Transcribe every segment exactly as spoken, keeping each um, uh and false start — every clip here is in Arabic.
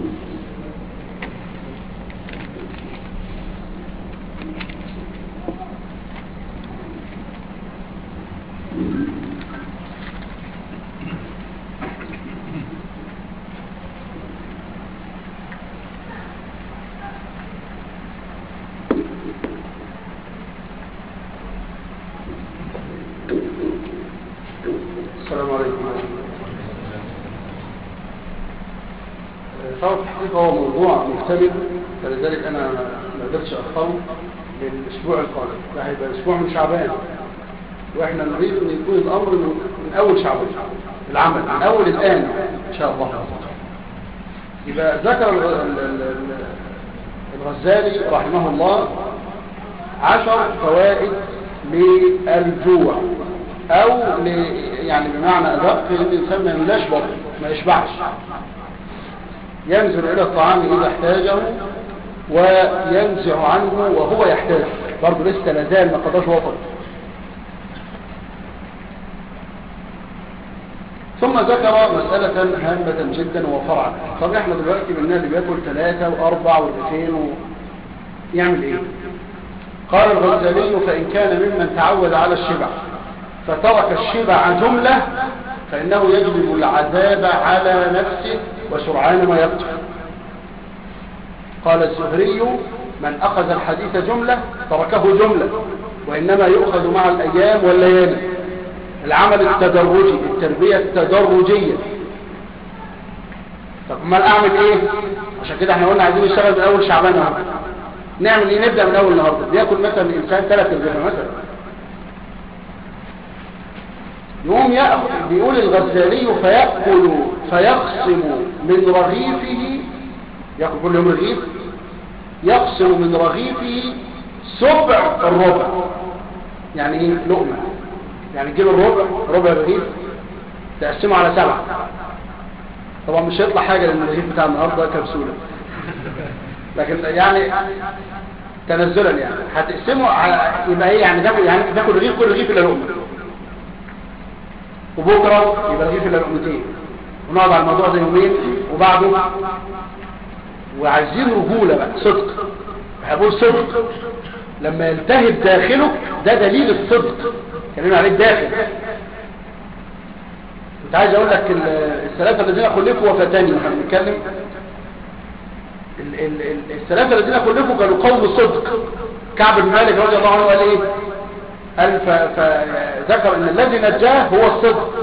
السلام عليكم. صار الحقيقة هو موضوع مكتمل، فلذلك أنا ما قدرتش أخره للأسبوع القادم، ده هيبقى أسبوع من شعبان، وإحنا نريد أن يكون الأمر من أول شعبان، العمل من أول الآن إن شاء الله. يبقى ذكر الغزالي رحمه الله عشر فوائد للجوع، أو يعني بمعنى أدق إن الإنسان ما يملاش بطن، ما يشبعش، ينزل إلى الطعام إذا احتاجه وينزع عنه وهو يحتاج، برضه لسه لازال ما قضاش وطن. ثم ذكر مسألة هامة جدا وفرعا. طب احنا دلوقتي من الناس اللي بياكل ثلاثة وأربع ورغيفين و... يعمل ايه؟ قال الغزالي: فإن كان ممن تعود على الشبع فترك الشبع جملة فإنه يجلب العذاب على نفسه وسرعان ما يقتل. قال الزهري: من أخذ الحديث جملة تركه جملة، وإنما يؤخذ مع الأيام والليالي. العمل التدرجي، التربية التدرجية. طب ما أعمل إيه؟ عشان كده احنا قلنا عايزين نشتغل من أول شعبان اهو. نعمل إيه؟ نبدأ من أول النهارده. بياكل مثلا الإنسان ثلاث رغيفة مثلا، يقوم يأخذ، بيقول الغزالي: فيأكل فيقسم من رغيفه، يأكل كل يوم رغيف، يقسم من رغيفه سبع الربع. يعني ايه لقمة؟ يعني تجيب الربع، ربع رغيف تقسمه على سبعة. طبعا مش هيطلع حاجة لأن الرغيف بتاع النهارده كبسولة، لكن يعني تنزلا يعني هتقسمه على، يبقى ايه يعني؟ تاكل يعني تاكل رغيف، كل رغيف إلا لقمة، وبكرة يبقى رغيف إلا لقمتين، ونقعد على الموضوع زي يومين وبعده. وعايزين رجولة بقى، صدق. بحبول صدق لما يلتهب داخلك، ده دليل الصدق. كلمة عليك داخل. كنت عايز اقول لك الثلاثة الذين خلفوا وفتاني، واحنا بنتكلم الثلاثة الذين خلفوا كانوا قوم صدق. كعب بن مالك رضي الله عنه قال ايه؟ قال فذكر ان الذي نجاه هو الصدق.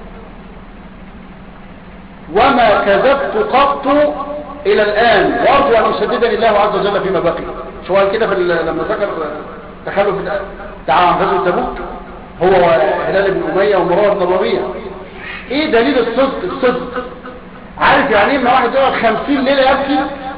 وما كذبت قط الى الان، وارجو ان يسددني الله عز وجل فيما بقي. شو قال كده في لما ذكر تخلف تعاون غزوة تبوك هو هلال بن اميه ومروه بن ربيعه. ايه دليل الصدق؟ الصدق. عارف يعني ايه لما واحد يقعد خمسين ليله يبكي؟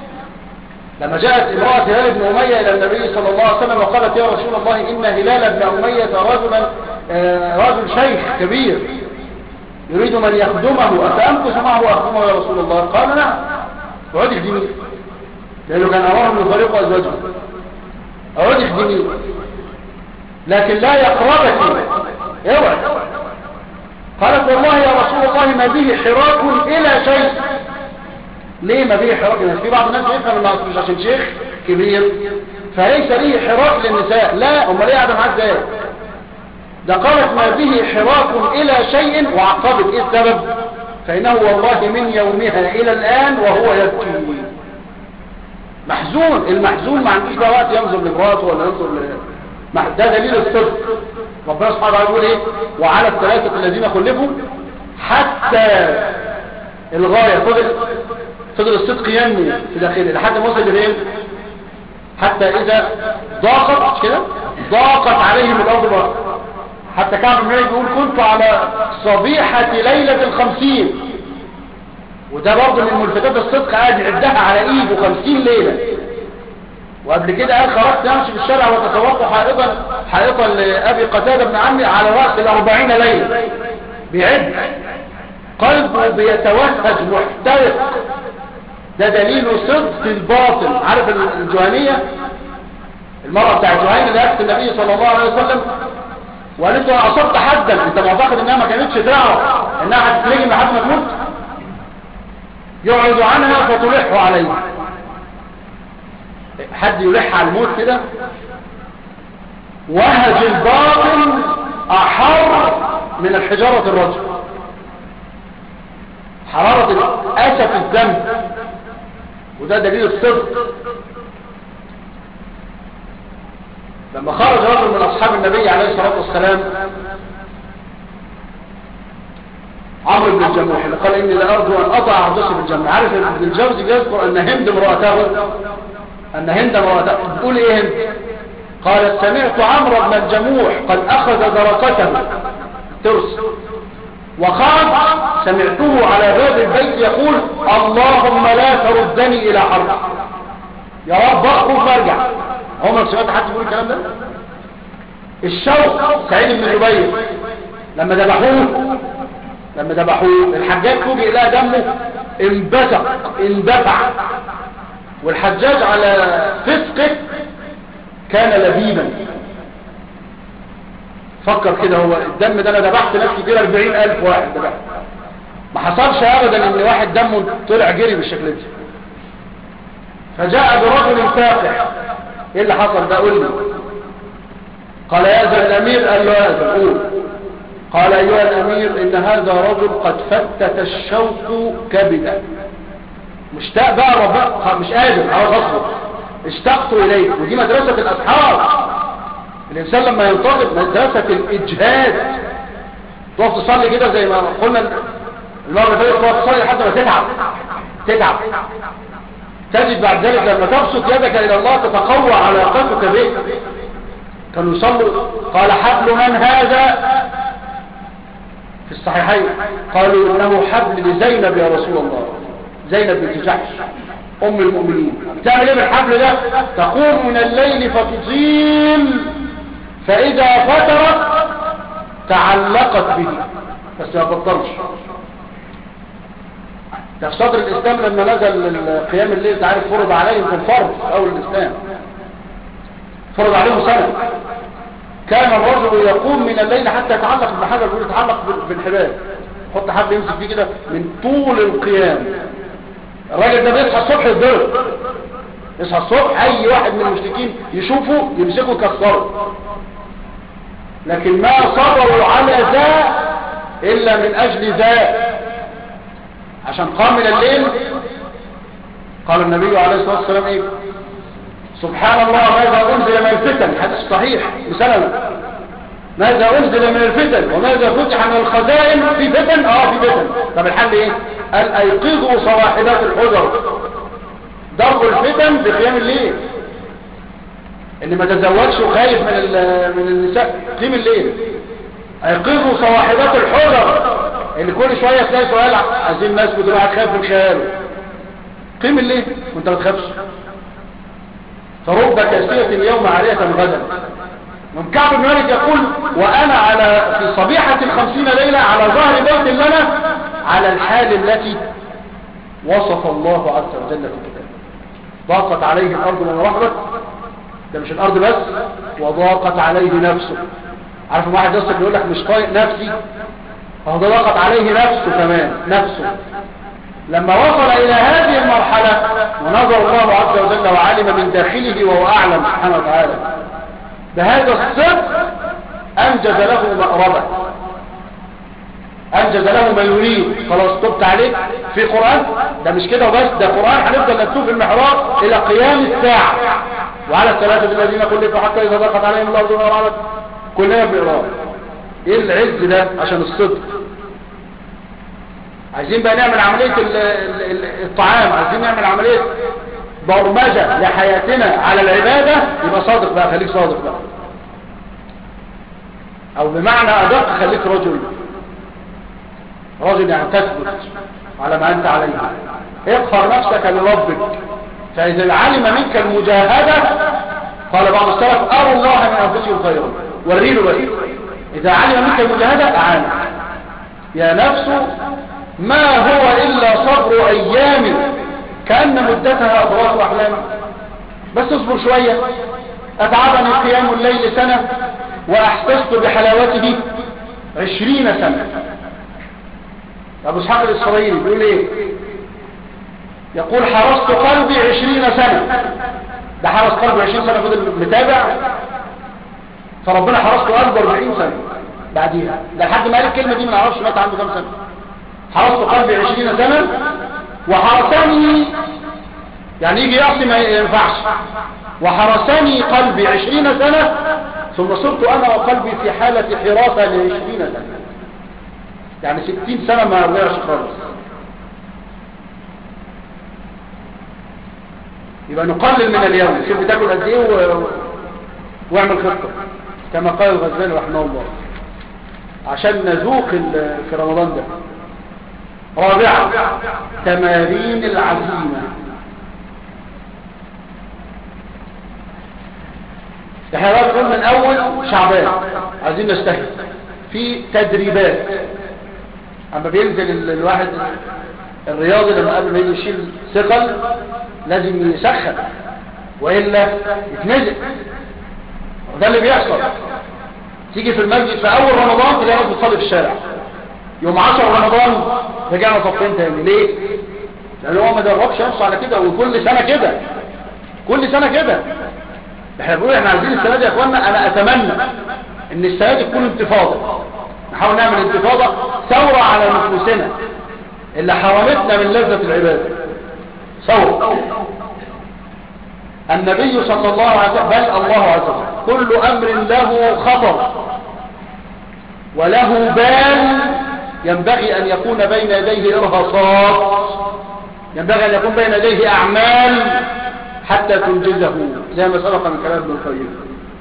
لما جاءت امراه هلال بن اميه الى النبي صلى الله عليه وسلم وقالت: يا رسول الله ان هلال بن اميه رجلا رجل شيخ كبير يريد من يخدمه، افامكث معه واخدمه يا رسول الله؟ قال: نعم. اقعد اخدميه، لانه كان اراهم يفارقوا ازواجهم. اقعد اخدميه لكن لا يقربك، اوعى. قالت: والله يا رسول الله ما به حراك الى شيء. ليه ما به حراك؟ في بعض الناس يفهم انه مش عشان شيخ كبير فليس به حراك للنساء، لا، امال ايه قاعده معاه ازاي؟ ده قالت ما به حراك الى شيء، وعقبت ايه السبب؟ فانه والله من يومها الى الان وهو يبكي محزون. المحزون ما عندوش بقى وقت ينظر لمراته ولا ينظر ل... ده دليل الصدق. ربنا سبحانه وتعالى يقول ايه؟ وعلى الثلاثه الذين خلفوا حتى الغايه، فضل فضل الصدق ينمو في داخله لحد ما وصل لفين؟ حتى اذا ضاقت كده، ضاقت عليهم الارض بقى. حتى كعب بن مالك بيقول: كنت على صبيحه ليله الخمسين. وده برضه من ملفتات الصدق، قاعد يعدها على ايده خمسين ليله. وقبل كده قال: خرجت امشي في الشارع وتصورت حائطا حائطا لابي قتاده بن عمي على راس الاربعين ليله. بيعد، قلبه بيتوهج محترق. ده دليل صدق الباطل. عارف الجهنيه، المراه بتاعت جهينه اللي قالت النبي صلى الله عليه وسلم وقالت له: انا اصبت حدا، انت معتقد انها ما كانتش تعرف انها هتتلجم لحد ما تموت؟ يعرض عنها فتلح عليه. حد يلح على الموت كده؟ وهج الباطل أحر من الحجارة الرجل. حرارة الأسف الدم، وده دليل الصدق. لما خرج رجل من أصحاب النبي عليه الصلاة والسلام، عمرو بن الجموح، اللي قال إني لأرجو أن أضع عرضتي في الجنة. عارف ابن الجوزي بيذكر أن هند امرأته أن هند امرأته بتقول إيه هند؟ قالت سمعت عمرو بن الجموح قد أخذ درقته ترس وخرج، سمعته على باب البيت يقول اللهم لا تردني إلى حرب، يا رب أخرج وارجع. عمر سمعت حد يقول الكلام ده؟ الشوق سعيد بن جبير لما ذبحوه لما ذبحوه الحجاج فوجئ لها دمه انبثق اندفع، والحجاج على فسقه كان لبيبا. فكر كده، هو الدم ده انا ذبحت ناس كتير أربعين ألف واحد ذبحت، ما حصلش ابدا ان واحد دمه طلع جري بالشكل ده. فجاء برجل فاقع، ايه اللي حصل ده؟ قول لي. قال يا ذا الامير، قال له يا ذا قول. قال ايها الامير ان هذا رجل قد فتت الشوق كبدا، مشتاق بقى ربنا، مش قادر عاوز اصبر، اشتقت اليك. ودي مدرسة الاصحاب. الانسان لما ينتظر مدرسة الاجهاد، تقف تصلي كده زي ما قلنا المرة اللي فاتت، تقف تصلي لحد ما تتعب تتعب تجد بعد ذلك لما تبسط يدك الى الله تتقوى علاقتك به. كانوا يصلوا، قال حبل من هذا في الصحيحين؟ قالوا انه حبل لزينب يا رسول الله، زينب بنت جحش ام المؤمنين. تعمل ايه بالحبل ده؟ تقوم من الليل فتطيل، فاذا فترت تعلقت به، بس ما بطلش. ده في صدر الاسلام لما نزل قيام الليل، تعرف فرض عليهم في الفرض اول الاسلام، فرض عليهم سنة. كان الرجل يقوم من الليل حتى يتعلق بحجر، يقول يتعلق بالحبال، حط حبل يمسك فيه كده من طول القيام. الراجل ده بيصحى الصبح يتضرب، يصحى الصبح اي واحد من المشركين يشوفه يمسكه يكسره، لكن ما صبروا على ذا الا من اجل ذا، عشان قام من الليل. قال النبي عليه الصلاة والسلام ايه؟ سبحان الله ماذا انزل من الفتن، حديث صحيح بسند، ماذا انزل من الفتن وماذا فتح من الخزائن في فتن. اه في فتن. طب الحل ايه؟ قال ايقظوا صواحبات الحجر، ضرب الفتن بقيام الليل. اللي ما تزوجش وخايف من من النساء قيم الليل. ايقظوا صواحبات الحجر، اللي كل شويه تلاقي سؤال عايزين ناس بتروح تخاف من خياله، قيم الليل وانت ما تخافش. فرب كاسية اليوم عارية غدا. من كعب بن مالك يقول وانا على في صبيحة الخمسين ليلة على ظهر بيت لنا على الحال التي وصف الله عز وجل في كتابه. ضاقت عليه الارض من رحمة، ده مش الارض بس، وضاقت عليه نفسه. عارف واحد يصل يقول لك مش طايق نفسي، فهو ضاقت عليه نفسه كمان، نفسه. لما وصل الى هذه المرحلة ونظر الله عز وجل وعلم من داخله وهو اعلم سبحانه وتعالى بهذا الصدق، انجز له مأربة، انجز له ما يريد. خلاص تبت عليك في قرآن، ده مش كده وبس، ده قرآن هنفضل نكتوب في المحراب الى قيام الساعة. وعلى الثلاثة الذين خلفوا حتى اذا ضاقت عليهم الارض بما رحبت، كلنا بإرادة. ايه العز ده؟ عشان الصدق. عايزين بقى نعمل عملية الطعام، عايزين نعمل عملية برمجة لحياتنا على العبادة، يبقى صادق بقى، خليك صادق بقى، او بمعنى ادق خليك رجل رجل يعني تثبت على ما انت عليه. اقهر نفسك لربك، فاذا علم منك المجاهدة، قال بعض السلف اروا الله من انفسهم خيرا، وريله بس. اذا علم منك المجاهدة اعانك. يا نفس ما هو إلا صبر أيام كأن مدتها أضغاث أحلام، بس اصبر شوية. أتعبني قيام الليل سنة وأحسست بحلاوته عشرين سنة. أبو اسحاق الإسرائيلي بيقول إيه؟ يقول حرصت قلبي عشرين سنة. ده حرص قلبي عشرين سنة فضل متابع، فربنا حرصت قلبه أربعين سنة بعديها. ده لحد ما قال الكلمة دي ما نعرفش مات عنده كام سنة. حرصت قلبي عشرين سنة وحرسني، يعني يجي يعصي ما ينفعش، وحرسني قلبي عشرين سنة ثم صرت أنا وقلبي في حالة حراسة لعشرين سنة، يعني ستين سنة ما رجعش خالص. يبقى نقلل من اليوم، شوف بتاكل قد ايه و... واعمل خطة كما قال الغزالي رحمه الله عشان نذوق في رمضان ده. رابعا تمارين العزيمة. احنا بقى بنقول من اول شعبان عايزين نجتهد في تدريبات. اما بينزل الواحد الرياضي لما قبل ما يجي يشيل ثقل لازم يسخن والا يتنزل، وده اللي بيحصل. تيجي في المسجد في اول رمضان تلاقي ناس بتصلي في الشارع، يوم عشر رمضان رجعنا صفين تاني. ليه؟ لان هو ما دربش نفسه على كده، وكل سنه كده كل سنه كده. احنا بنقول احنا عايزين السنه دي يا اخوانا، انا اتمنى ان السنه دي تكون انتفاضه، نحاول نعمل انتفاضه ثوره على نفوسنا اللي حرمتنا من لذة العبادة. ثوره. النبي صلى الله عليه وسلم بل الله عز وجل كل امر له خطر وله بال ينبغي ان يكون بين يديه ارهاصات، ينبغي ان يكون بين يديه اعمال حتى تنجزه، زي ما سبق من كلام ابن القيم.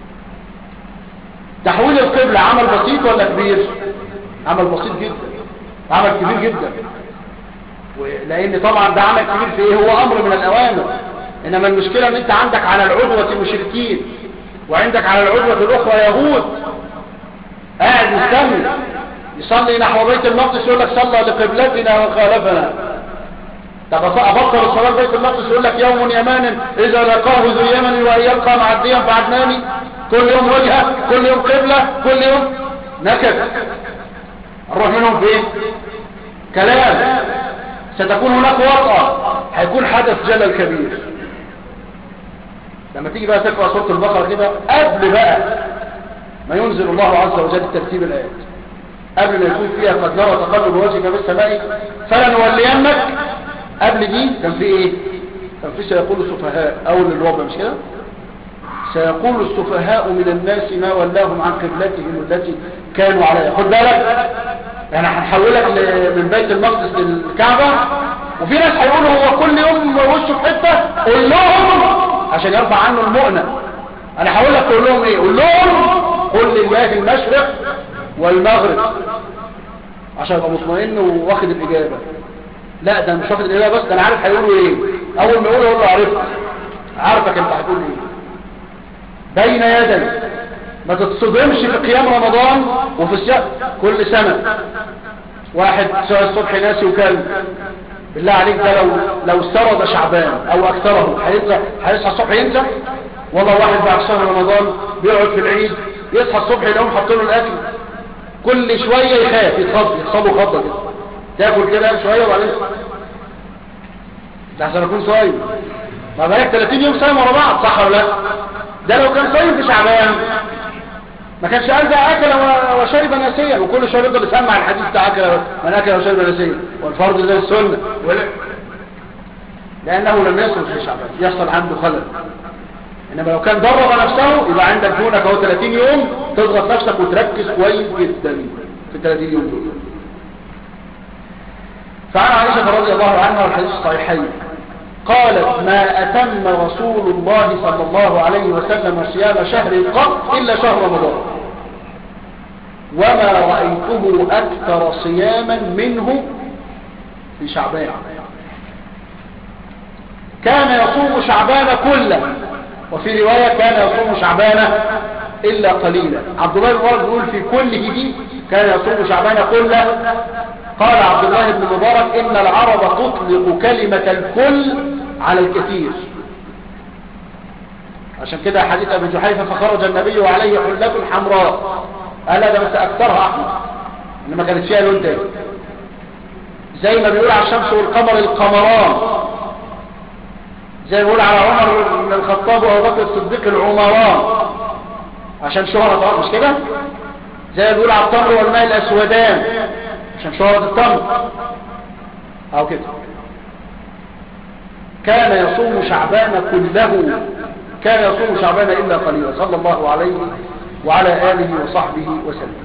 تحويل القبلة عمل بسيط ولا كبير؟ عمل بسيط جدا، عمل كبير جدا، لان طبعا ده عمل كبير في ايه؟ هو امر من الاوامر. انما المشكلة ان انت عندك على العدوة مشركين وعندك على العدوة الاخرى يهود، قاعد مستني يصلي نحو بيت المقدس يقول لك صلى لقبلتنا وخالفنا. طب ابطل الصلاة بيت المقدس يقول لك يوم يمان اذا لقاه ذو يمن وان يلقى معديا فعدناني، كل يوم وجهة، كل يوم قبلة، كل يوم نكد. نروح منهم فين؟ كلام. ستكون هناك وقعة، هيكون حدث جلل كبير. لما تيجي بقى تقرأ سورة البقرة كده قبل بقى ما ينزل الله عز وجل ترتيب الآيات، قبل ما يكون فيها قد نرى تقلب وجهك في السماء فلنولينك، قبل دي كان في ايه؟ كان في سيقول السفهاء اول الربع، مش كده؟ سيقول السفهاء من الناس ما ولاهم عن قبلتهم التي كانوا عليها. خد بالك، يعني هنحولك من بيت المقدس للكعبة، وفي ناس هيقولوا هو كل يوم وشه في حتة، قول لهم عشان يرفع عنه المؤنة. انا هقول لك قول لهم ايه؟ قول لهم قل لله المشرق والمغرب، عشان يبقى مطمئن واخد الاجابة. لا ده مش واخد الاجابة بس، ده انا عارف هيقولوا ايه. اول ما يقولوا اقول له عرفت، عارفك انت هتقول ايه بين يدي. ما تتصدمش في قيام رمضان وفي الشهر كل سنة واحد سواء الصبح ناسي وكلب. بالله عليك ده لو لو سرد شعبان او اكثره هيصحى الصبح ينسى؟ والله واحد بعد شهر رمضان بيقعد في العيد يصحى الصبح يلاقيهم حاطين له الاكل، كل شويه يخاف يتخض يخضوا خضه كده، تاكل كده شويه وبعدين ده عشان اكون صايم. ما بالك ثلاثين يوم صايم ورا بعض، صح ولا لا؟ ده لو كان صايم في شعبان ما كانش قال ده اكل وشرب ناسيا، وكل شويه يفضل يسمع الحديث بتاع اكل من اكل وشرب ناسيا والفرض زي السنه، لانه لم يصل في شعبان يحصل عنده خلل. انما لو كان درب نفسه يبقى عندك دونك اهو ثلاثين يوم تضغط نفسك وتركز كويس جدا في ثلاثين يوم دول. فعن عائشة رضي الله عنها والحديث الصحيحين قالت ما أتم رسول الله صلى الله عليه وسلم صيام شهر قط إلا شهر رمضان، وما رأيته أكثر صياما منه في شعبان. كان يصوم شعبان كله، وفي رواية كان يصوم شعبان إلا قليلا. عبد الله بن مبارك يقول في كله دي كان يصوم شعبان كله. قال عبد الله بن مبارك إن العرب تطلق كلمة الكل على الكثير، عشان كده حديث أبي جحيفة فخرج النبي وعليه حلة حمراء، قال ده بس أكثرها أحمر إنما كانت فيها لون تاني، زي ما بيقول على الشمس والقمر القمران، زي يقول على عمر بن الخطاب وابو بكر الصديق العمران عشان شهرة، مش كده؟ زي يقول على التمر والماء الاسودان عشان شهرة التمر او كده. كان يصوم شعبان كله، كان يصوم شعبان الا قليلا صلى الله عليه وعلى اله وصحبه وسلم.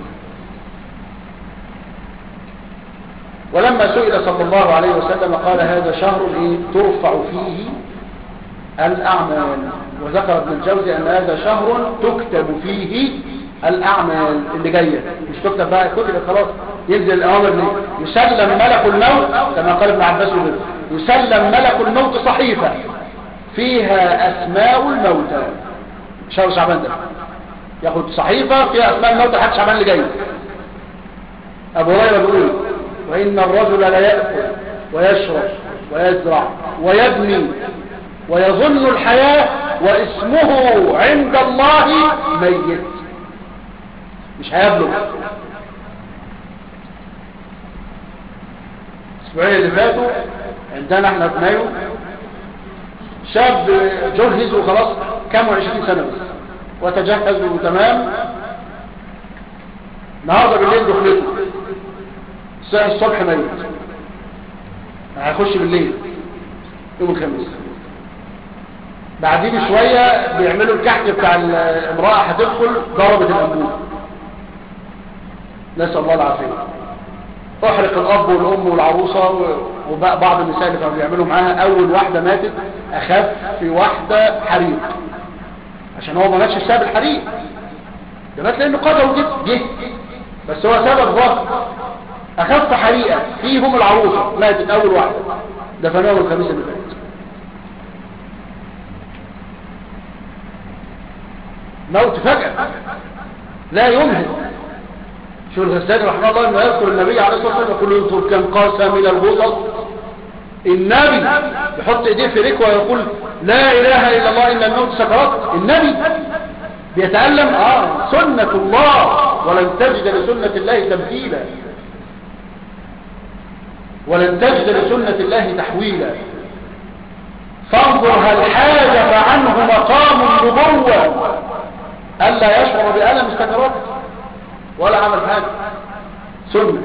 ولما سئل صلى الله عليه وسلم قال هذا شهر إيه؟ ترفع فيه الأعمال. وذكر ابن الجوزي أن هذا شهر تكتب فيه الأعمال اللي جاية، مش تكتب بقى كتب خلاص ينزل الأمر ليه؟ يسلم ملك الموت كما قال ابن عباس وغيره، يسلم ملك الموت صحيفة فيها أسماء الموتى. شهر شعبان ده ياخد صحيفة فيها أسماء الموتى لحد شعبان اللي جاي. أبو هريرة بيقول وإن الرجل لا يأكل ويشرب ويزرع ويبني ويظن الحياة واسمه عند الله ميت، مش هيبلغ. الاسبوعين اللي فاتوا عندنا احنا في مايو شاب جهز وخلاص كام وعشرين سنة بس وتجهز وتمام، النهارده بالليل دخلته الساعة الصبح ميت، هيخش بالليل يوم الخميس. بعدين شوية بيعملوا الكحك بتاع الامرأة هتدخل ضربت الأنبوب، نسأل الله العافية. احرق الأب والأم والعروسة وبعض النساء اللي كانوا بيعملوا معاها. أول واحدة ماتت أخف في واحدة حريق، عشان هو ما ماتش بسبب الحريق، ده مات لأنه قدره جه جه بس هو سبب ظهر. أخف حريقة فيهم العروسة ماتت أول واحدة، دفنوها الخميس اللي فات. موت فجأة لا يمهل. شو الغساني رحمه الله انه يذكر النبي عليه الصلاة والسلام يقول ينظر كم قاسى من الغصص. النبي يحط ايديه في ركوه ويقول لا اله الا الله الا الموت سكرات. النبي بيتألم. اه سنة الله ولن تجد لسنة الله تبديلا ولن تجد لسنة الله تحويلا. فانظر هل حاجب عنه مقام النبوة ألا يشعر بألم السكرات ولا عمل حاجة. سنة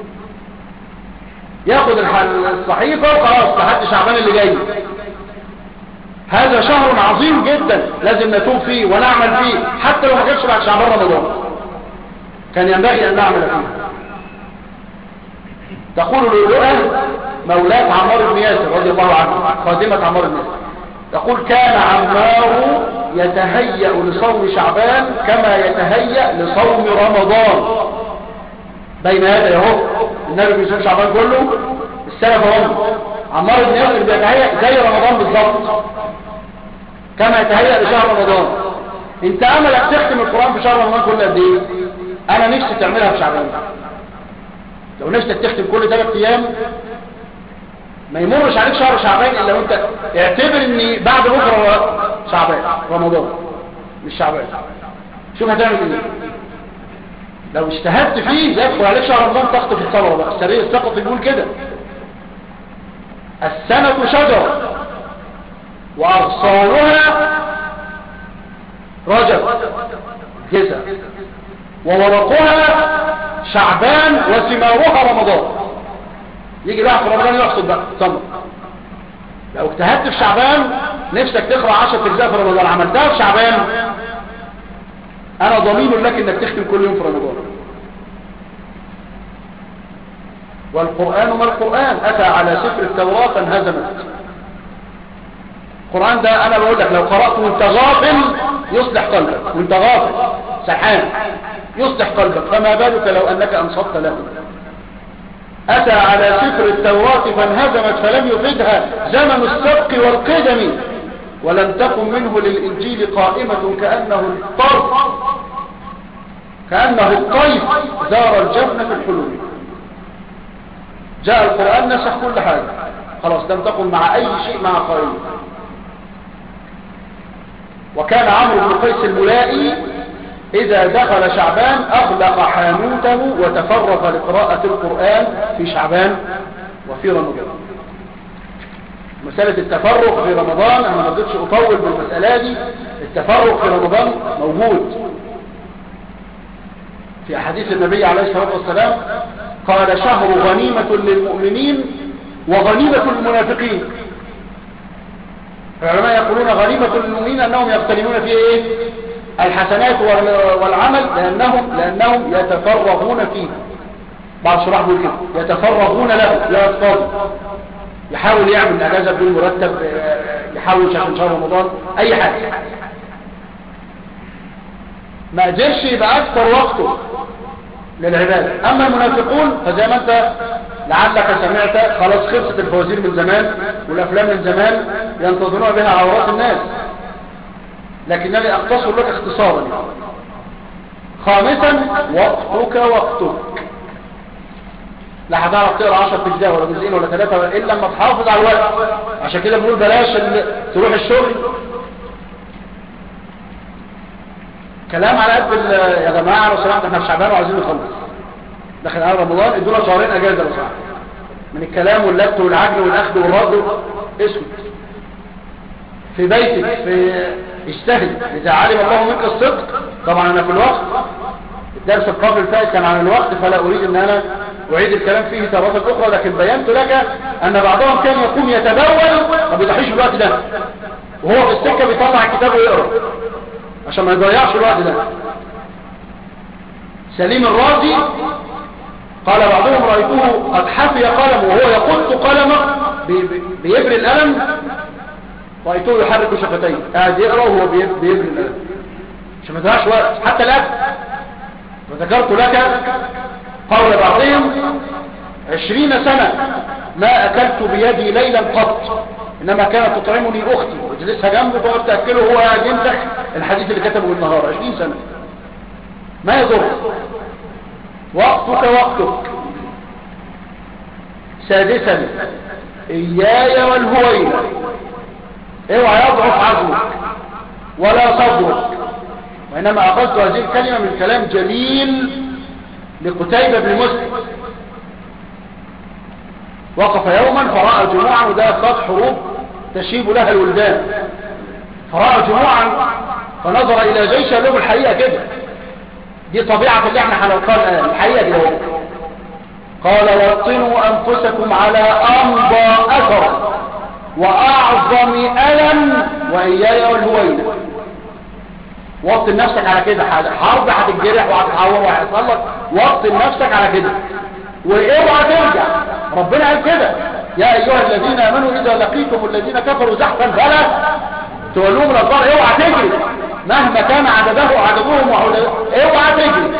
ياخد الصحيفة وخلاص لحد شعبان اللي جاي. هذا شهر عظيم جدا لازم نتوب فيه ونعمل فيه، حتى لو ما كانش بعد شعبان رمضان كان ينبغي أن نعمل فيه. تقول لؤلؤة مولاة عمار بن ياسر رضي الله عنه خادمة عمار بن ياسر تقول كان عمار يتهيأ لصوم شعبان كما يتهيأ لصوم رمضان. بين هذا يهو النبي بيصوم شعبان كله السنة فهم، عمار بن ياسر بيتهيأ زي رمضان بالظبط كما يتهيأ لشهر رمضان. انت املك تختم القرآن في شهر رمضان كل قد ايه؟ انا نفسي تعملها في شعبان. لو نفسك تختم كل ثلاث ايام ما يمرش عليك شهر شعبان الا وانت اعتبر ان بعد بكره شعبان رمضان مش شعبان. شوف هتعمل ايه لو اجتهدت فيه. يدخل عليك شهر رمضان تخطف الثمره بقى. السريه السقط بيقول كده السنه شجره واغصانها رجب جزء وورقها شعبان وثمارها رمضان. يجي بقى في رمضان يحصد بقى ثمر. لو اجتهدت في شعبان نفسك تقرأ عشر اجزاء في رمضان عملتها في شعبان انا ضمين لك انك تختم كل يوم في رمضان. والقرآن ما القرآن اتى على سفر التوراة فانهزمت. القرآن ده انا بقول لك لو قرأته وانت غافل يصلح قلبك، وانت غافل سرحان يصلح قلبك، فما بالك لو انك انصت له. اتى على سفر التوراة فانهزمت فلم يفدها زمن السبق والقدم ولم تكن منه للانجيل قائمة كأنه الطرف كأنه الطيف دار الجنة في الحلول. جاء القرآن نسخ كل حاجة خلاص لم تكن مع اي شيء مع قائمة. وكان عمرو بن قيس الملائي إذا دخل شعبان أغلق حانوته وتفرغ لقراءة القرآن في شعبان وفي رمضان. مسألة التفرق في رمضان انا ما قدرتش اطول بالمسألة دي. التفرق في رمضان موجود في احاديث النبي عليه الصلاة والسلام. قال شهر غنيمة للمؤمنين وغنيمة للمنافقين. العلماء يقولون غنيمة للمؤمنين انهم يغتنمون فيه ايه؟ الحسنات والعمل لانهم, لأنهم يتفرغون فيه. بعض الشراح بيقول كده يتفرغون له لا يتفرغ، يحاول يعمل اجازة بدون مرتب، يحاول يشغل شهر رمضان اي حاجة، ما قدرش يبقى اكثر وقته للعبادة. اما المنافقون فزي ما انت لعلك سمعت خلاص خلصت الفوازير من زمان والافلام من زمان ينتظرون بها عورات الناس، لكنني اختصر لك اختصارا. خامسا وقتك وقتك، لا هتعرف تقرا عشرة اجزاء ولا جزئين ولا ثلاثة الا لما تحافظ على الوقت. عشان كده بنقول بلاش تروح الشغل كلام على قد يا جماعه لو سمحت احنا في شعبان وعايزين نخلص داخل على رمضان، ادونا شهرين اجازه لو سمحت من الكلام واللبت والعجن والاخذ والرد. اسكت في بيتك، في اجتهد اذا علم الله منك الصدق. طبعا انا في الوقت الدرس القبل الفائت كان عن الوقت فلا اريد ان انا اعيد الكلام فيه ترات اخرى، لكن بينت لك ان بعضهم كان يقوم يتبول ما بيضحيش الوقت ده وهو في السكه بيطلع الكتاب ويقرا عشان ما يضيعش الوقت ده. سليم الرازي قال بعضهم رأيته قد حفي قلمه وهو يقط قلمه بيبري القلم، رأيته يحرك شفتيه قاعد يقرأ وهو بيبري القلم عشان ما يضيعش وقت حتى الأكل. وذكرت لك قول بعضهم عشرين سنة ما أكلت بيدي ليلا قط، إنما كانت تطعمني أختي وجلسها جنبه فقلت تأكله وهو قاعد يمسح الحديث اللي كتبه النهار. عشرين سنة ما يضر. وقتك وقتك. سادسا إياي والهوينة، اوعى يضعف عزمك ولا صبرك. وإنما أخذت هذه الكلمة من كلام جميل لقتيبة بن مسلم. وقف يوما فرأى جموعا، وده خط حروب تشيب لها الولدان، فرأى جموعا فنظر إلى جيش لهم الحقيقة كده، دي طبيعة اللي احنا هنلقاها الحقيقة دي هو. قال وطنوا أنفسكم على أمضى أثر وأعظم ألم وإياي والهوينة. وطن نفسك على كده، حرب هتتجرح وهتتعور وهيحصل لك، وطن نفسك على كده واوعى ترجع. ربنا قال كده يا أيها الذين آمنوا إذا لقيتم الذين كفروا زحفا فلا تولوهم الأدبار. اوعى تجري مهما كان عدده عددهم اوعى تجري.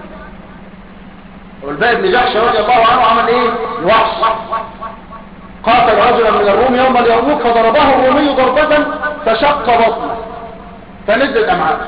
والباقي بن جحش رضي الله عنه عمل ايه؟ الوحش قاتل رجلا من الروم يوم اليرموك فضربه الرومي ضربة فشق بطنه فنزل امعاء،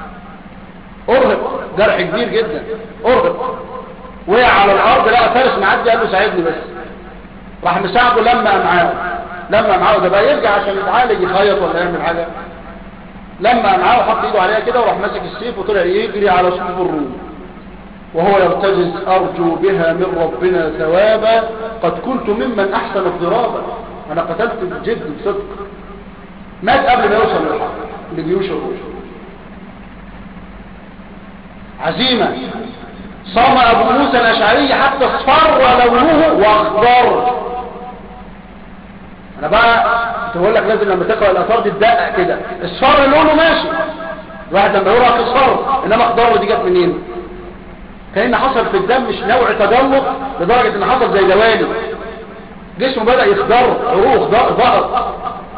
ارهق جرح كبير جدا، ارهق وقع على الارض لقى فارس معدي قال له ساعدني بس، راح مساعده لما امعاء لما امعاء ده بقى يرجع عشان يتعالج يخيط ولا يعمل حاجه، لما امعاء وحط ايده عليها كده وراح ماسك السيف وطلع يجري على صفوف الروم وهو يرتجز ارجو بها من ربنا ثوابا قد كنت ممن احسن الضرابه. انا قتلت بجد بصدق. مات قبل ما يوصل للحرب لجيوش الروم. عزيمه. صام ابو موسى الاشعري حتى اصفر لونه واخضر. انا بقى تقول لك لازم لما تقرا الاثار دي تدقق كده، اصفر لونه ماشي، واحد لما يقرا اصفر، انما اخضر دي جت منين؟ كأن حصل في الدم مش نوع تجلط لدرجة ان حصل زي دوالي، جسمه بدأ يخضر، عروق ظهر.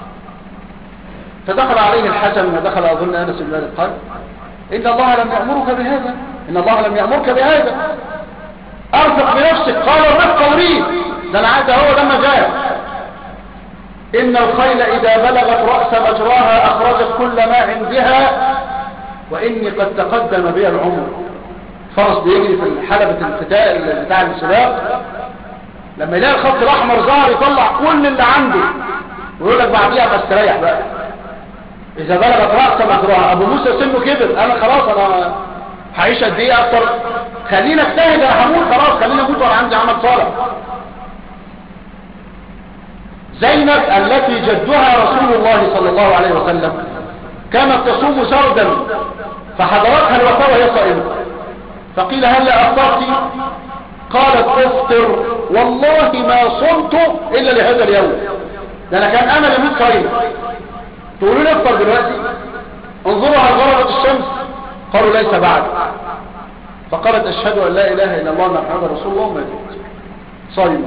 فدخل عليه الحسن ودخل اظن انس بن مالك قال ان الله لم يأمرك بهذا، ان الله لم يأمرك بهذا، ارفق بنفسك. قال الرفق اريد، ده انا عايز هو لما جاء ان الخيل اذا بلغت رأس مجراها اخرجت كل ما عندها واني قد تقدم بها العمر. فرس بيجري في حلبة القتال بتاع السباق، لما يلاقي الخط الاحمر ظهر يطلع كل اللي عنده ويقول لك بعديها بستريح بقى. اذا بلغت رأس مجراها، ابو موسى سنه كبر، انا خلاص انا هعيش قد ايه اكتر، خلينا اجتهد، انا هموت خلاص، خلينا اموت وانا عندي عمل صالح. زينب التي جدها رسول الله صلى الله عليه وسلم كانت تصوم سردا، فحضرتها الوفاة وهي صائمة، فقيل هل أفطرت؟ قالت افطر، والله ما صمت إلا لهذا اليوم، ده أنا كان أمل يموت صائمة. تقولون افطر دلوقتي؟ انظروا هل غربت الشمس؟ قالوا ليس بعد. فقالت أشهد أن لا إله إلا الله محمد رسول الله وماتت صائمة.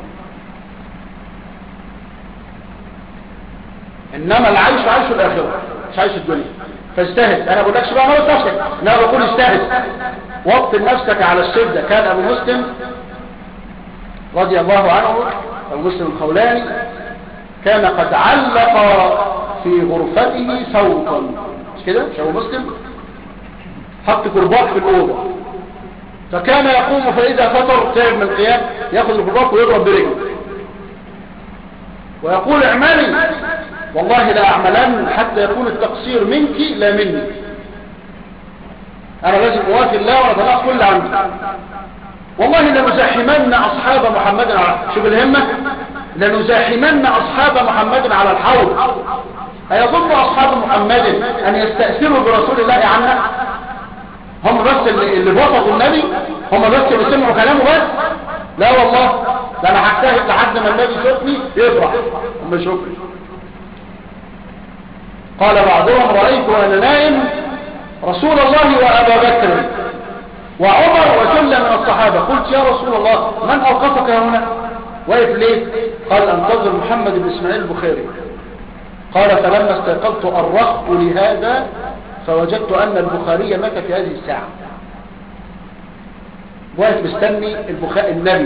إنما العيش عيش الآخرة مش عيش الدنيا، فاجتهد. أنا بقول لكش بقى مرض نفسك، أنا بقول اجتهد وابطل نفسك على الشدة. كان أبو مسلم رضي الله عنه، أبو مسلم الخولاني، كان قد علق في غرفته صوتا، مش كده؟ مش أبو مسلم حط كرباج في الأوضة، فكان يقوم فإذا فطر تعب من القيام يأخذ الكرباج ويضرب برجله ويقول اعملي والله لا أعملن حتى يكون التقصير منك لا مني، أنا لازم أوافي الله وأتلاق كل عمدي. والله لنزاحمن أصحاب محمد على، شوف الهمة، لنزاحمن أصحاب محمد على الحوض. أيظن أصحاب محمد أن يستأثروا برسول الله عنا؟ هم بس اللي بوصفوا النبي، هم بس اللي سمعوا كلامه بس؟ لا والله، ده أنا هجتهد لحد ما النبي يشوفني يفرح هم يشوفني. قال بعضهم رأيت وأنا نائم رسول الله وأبا بكر وعمر وجل من الصحابة، قلت يا رسول الله من أوقفك هنا؟ واقف ليه؟ قال انتظر محمد بن إسماعيل البخاري. قال فلما استيقظت أرخت لهذا فوجدت أن البخاري مات في هذه الساعة. واقف مستني البخاري النبي.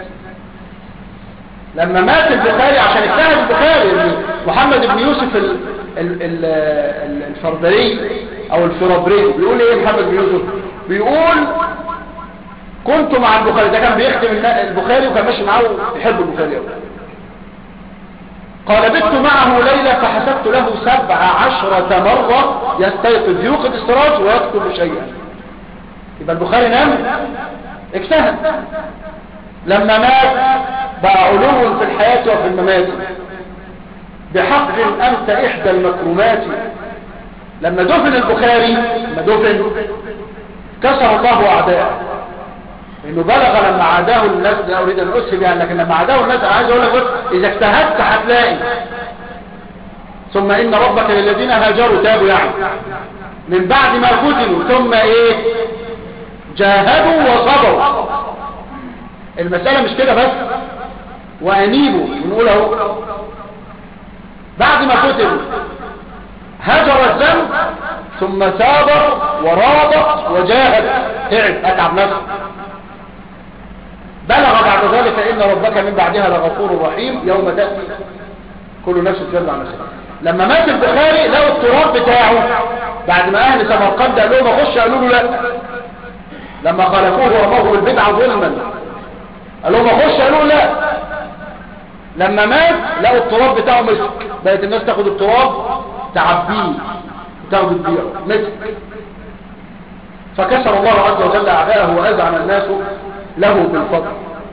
لما مات البخاري عشان اجتهد البخاري محمد بن يوسف ال ال ال الفردري او الفرابري، بيقول ايه محمد بن يوسف؟ بيقول كنت مع البخاري، ده كان بيخدم البخاري وكان ماشي معاه يحب البخاري قوي. قال بت معه ليلة فحسبت له سبع عشرة مرة يستيقظ يوقد السراج ويكتب شيئا. يبقى البخاري نام اجتهد. لما مات بقى علو في الحياة وفي الممات، بحق أنت إحدى المكرمات. لما دفن البخاري، لما دفن كسر الله أعداءه، إنه بلغ لما عاداه الناس، لا أريد أن أسهب يعني، لكن لما عاداه الناس أنا عايز أقول لك إذا اجتهدت هتلاقي. ثم إن ربك للذين هاجروا تابوا يعني من بعد ما فتنوا ثم إيه جاهدوا وصبروا. المسألة مش كده بس، وأنيبوا ونقول اهو بعد ما فتنوا هجر الذنب ثم ثابر ورابط وجاهد، تعب أتعب نفسه، بلغ بعد ذلك إن ربك من بعدها لغفور رحيم يوم تأتي كل نفس تجرب عن نفسها. لما مات البخاري لقوا التراب بتاعه بعد ما أهل سمرقند قال لهم أخش، قالوا له لا. لما خلفوه ورموه بالبدعة ظلما قال لهم أخش، قالوا لا. لما مات لقوا التراب بتاعه مسك، بقت الناس تاخد التراب تعبيه وتاخد البيع مسك، فكسر الله عز وجل أعداءه وأذعن الناس له بالفضل.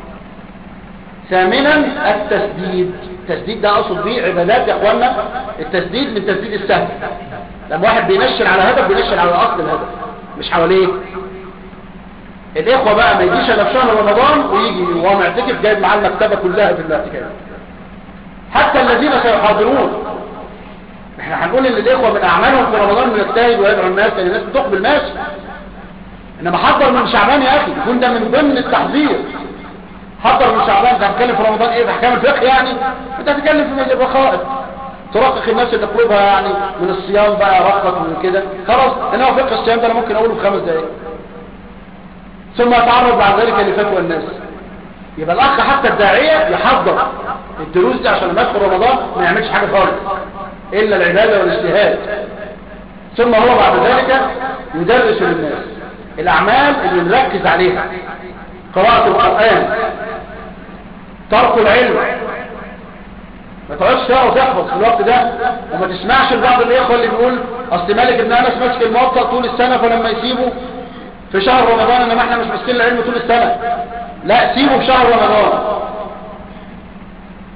ثامنا التسديد. التسديد ده أقصد بيه عبادات يا أخوانا. التسديد من تسديد السهم، لما واحد بينشل على هدف بينشل على أصل الهدف مش حواليه. الإخوة بقى ما يجيش إلا في شهر رمضان ويجي وهو معتكف جايب معاه المكتبة كلها في الاعتكاف، حتى الذين سيحاضرون. احنا هنقول ان الإخوة من أعمالهم في رمضان من يجتهد ويدعو الناس، لأن الناس بتقبل ماشي، إنما حضر من شعبان يا أخي، يكون ده من ضمن التحضير. حضر من شعبان. انت هتتكلم في رمضان ايه؟ في احكام الفقه يعني؟ انت هتتكلم في الرخائص، ترقق الناس اللي تطلبها يعني من الصيام بقى رقق من كده خلاص. انما فقه الصيام ده انا ممكن اقوله في خمس دقائق، ثم يتعرض بعد ذلك لفتوى الناس. يبقى الاخ حتى الداعيه يحضر الدروس دي عشان لما يدخل رمضان ما يعملش حاجه خالص الا العباده والاجتهاد. ثم هو بعد ذلك يدرس للناس الاعمال اللي نركز عليها: قراءة القرآن، ترك العلم. ما تقعدش تقرا وتحفظ في الوقت ده، وما تسمعش لبعض الاخوه اللي بيقول اصل مالك ابن انس ماسك الموطأ طول السنه فلما يسيبه في شهر رمضان انما احنا مش ماسكين العلم طول السنه. لا، سيبه في شهر رمضان.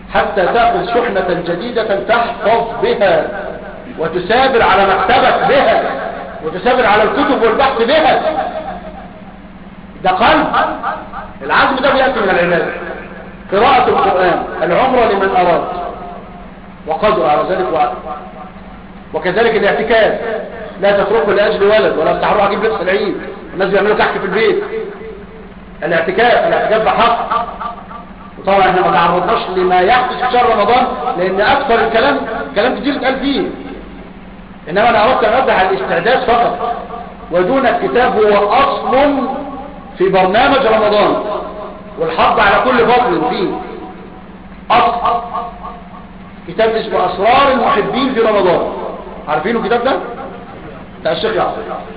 حتى تأخذ شحنة جديدة تحفظ بها وتسابر على مكتبك بها وتسابر على الكتب والبحث بها. ده قلب. العزم ده بيأتي من العبادة. قراءة القرآن العمرة لمن أراد وقدر على ذلك وعد. وكذلك الاعتكاف لا تتركه لأجل ولد ولا تحروا عجيب لبس العيد الناس بيعملوا كحك في البيت. الاعتكاف الاعتكاف ده حق. وطبعا احنا ما تعرضناش لما يحدث في شهر رمضان لان اكثر الكلام كلام كتير اتقال فيه، انما انا اردت ان اوضح الاستعداد فقط ودون الكتاب هو اصل في برنامج رمضان والحظ على كل فضل فيه. اصل كتاب اسمه اسرار المحبين في رمضان، عارفينه الكتاب ده بتاع الشيخ يعقوب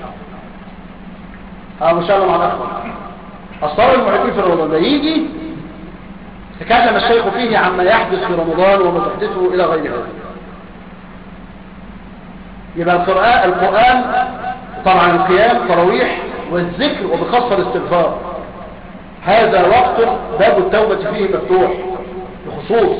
اه ما شاء الله مع الاخوه. اسرار المحبين في رمضان ده يجي تكلم الشيخ فيه عما يحدث في رمضان وما تحدثه الى غير هذا. يبقى القرآن القرآن طبعا القيام تراويح والذكر وبخاصة الاستغفار هذا وقت باب التوبة فيه مفتوح بخصوص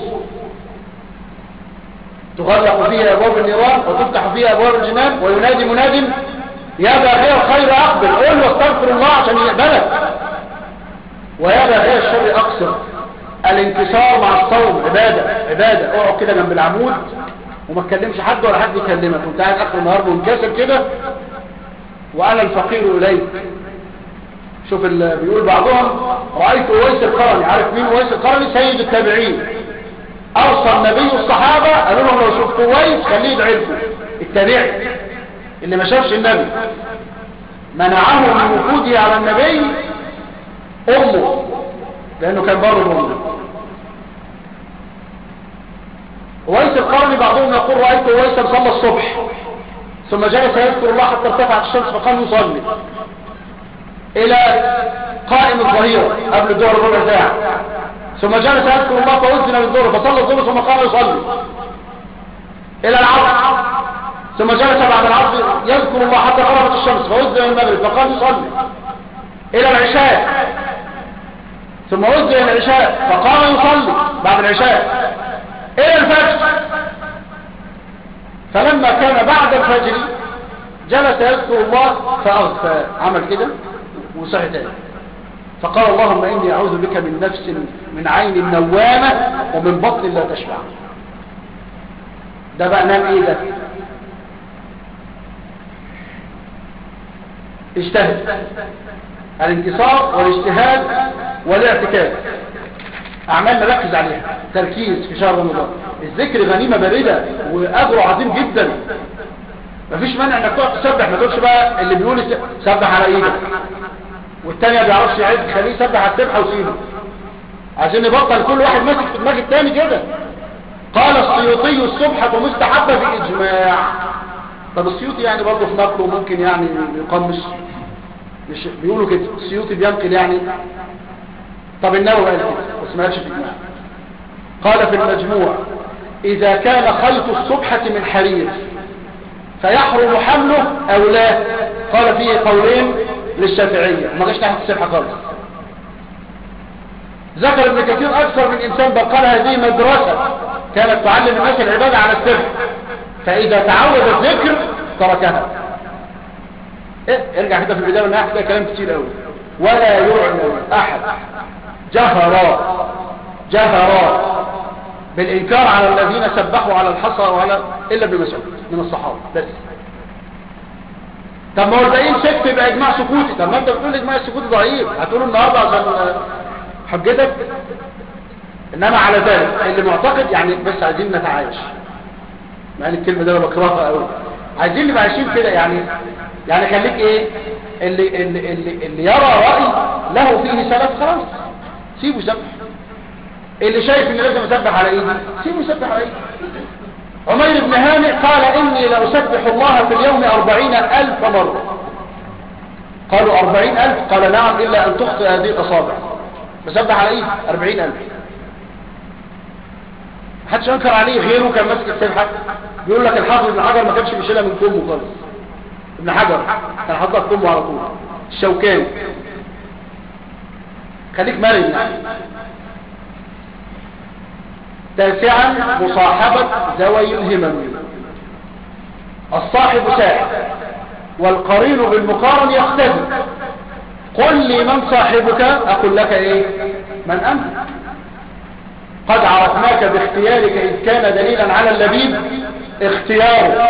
تغلق فيه أبواب النيران وتفتح فيه أبواب الجنان وينادي مناد يا باغي الخير أقبل قل واستغفر الله عشان يقبلك ويا باغي الشر أقصر. الانكسار مع الصوم عبادة عبادة. اقعد كده جنب العمود وما تكلمش حد ولا حد يكلمك وانت قاعد اخر النهار منكسر كده وانا الفقير اليك. شوف اللي بيقول بعضهم رأيت اويس القرني. عارف مين اويس القرني؟ سيد التابعين. اوصى النبي الصحابة قالوا لهم لو شفت اويس خليه يدعي لكم. التابعي اللي ما شافش النبي منعه من وجوده على النبي امه لانه كان بره امه. اويس القرني بعضهم يقول رأيت اويسا صلى الصبح ثم جلس يذكر الله حتى ارتفعت الشمس فقام يصلي الى قائم الظهيرة قبل الظهر ربع ساعة ثم جلس يذكر الله فأذن بالظهر فصلى الظهر ثم قام يصلي الى العصر ثم جلس بعد العصر يذكر الله حتى غربت الشمس فأذن المغرب فقام يصلي الى العشاء ثم أذن العشاء فقام يصلي بعد العشاء الى الفجر. فلما كان بعد الفجر جلس يذكر الله فأغفى عمل كده وصحي تاني فقال اللهم إني أعوذ بك من نفس من عين نوامة ومن بطن لا تشبع. ده بقى نام ايه ده؟ اجتهد. الانتصار والاجتهاد والاعتكاف اعمال نركز عليها تركيز في شهر رمضان. الذكر غنيمة باردة واجره عظيم جدا. مفيش مانع انك تقعد تسبح. ما تقولش بقى اللي بيقول سبح على ايدك والتاني ما بيعرفش يعد خليه يسبح على السبحه وسيبه. عشان نبطل كل واحد ماسك في دماغ التاني كده. قال السيوطي السبحة مستحبة بالاجماع. طب السيوطي يعني برضه في نقله ممكن يعني يقمص مش بيقولوا كده السيوطي بينقل يعني. طب النووي قال كده بس ما قالش في الاجماع. قال في المجموع اذا كان خيط السبحة من حرير فيحرم حمله او لا. قال فيه قولين للشافعية ما جاش تحت السبحة خالص. ذكر ابن كثير اكثر من انسان قال هذه مدرسة كانت تعلم الناس العبادة على السبح فاذا تعود الذكر تركها. إيه؟ ارجع كده في البداية والنهاية هتلاقي كلام كتير قوي. ولا يعلم احد جهرا جهرا بالانكار على الذين سبحوا على الحصى وعلى الا ابن مسعود من الصحابه بس. طب ما هو الباقيين سكت يبقى اجماع سكوتي. طب ما انت بتقول اجماع سكوتي ضعيف هتقول النهارده عشان حجتك. انما على ذلك اللي معتقد يعني بس عايزين نتعايش مع ان الكلمه دي انا بكرهها قوي. عايزين نبقى عايشين كده يعني يعني خليك ايه اللي اللي اللي, اللي يرى راي له فيه سلف خلاص سيبه يسبح. اللي شايف ان لازم يسبح على ايدي سيبه يسبح على ايدي. عمير بن هانئ قال اني لأسبح الله في اليوم أربعين ألف مرة. قالوا أربعين ألف؟ قال نعم إلا أن تخطئ هذه الأصابع. بسبح على ايدي أربعين ألف. محدش انكر عليه غيره كان ماسك السبحة. بيقول لك الحافظ ابن حجر ما كانش بيشيلها من كمه خالص. ابن حجر كان حاطها في كمه على طول. الشوكاني خليك مرن يعني. تاسعا مصاحبة ذوي الهمم. الصاحب ساحب والقرين بالمقارن يقتدي. قل لي من صاحبك أقول لك إيه؟ من أنت؟ قد عرفناك باختيارك إذ كان دليلا على اللبيب اختياره.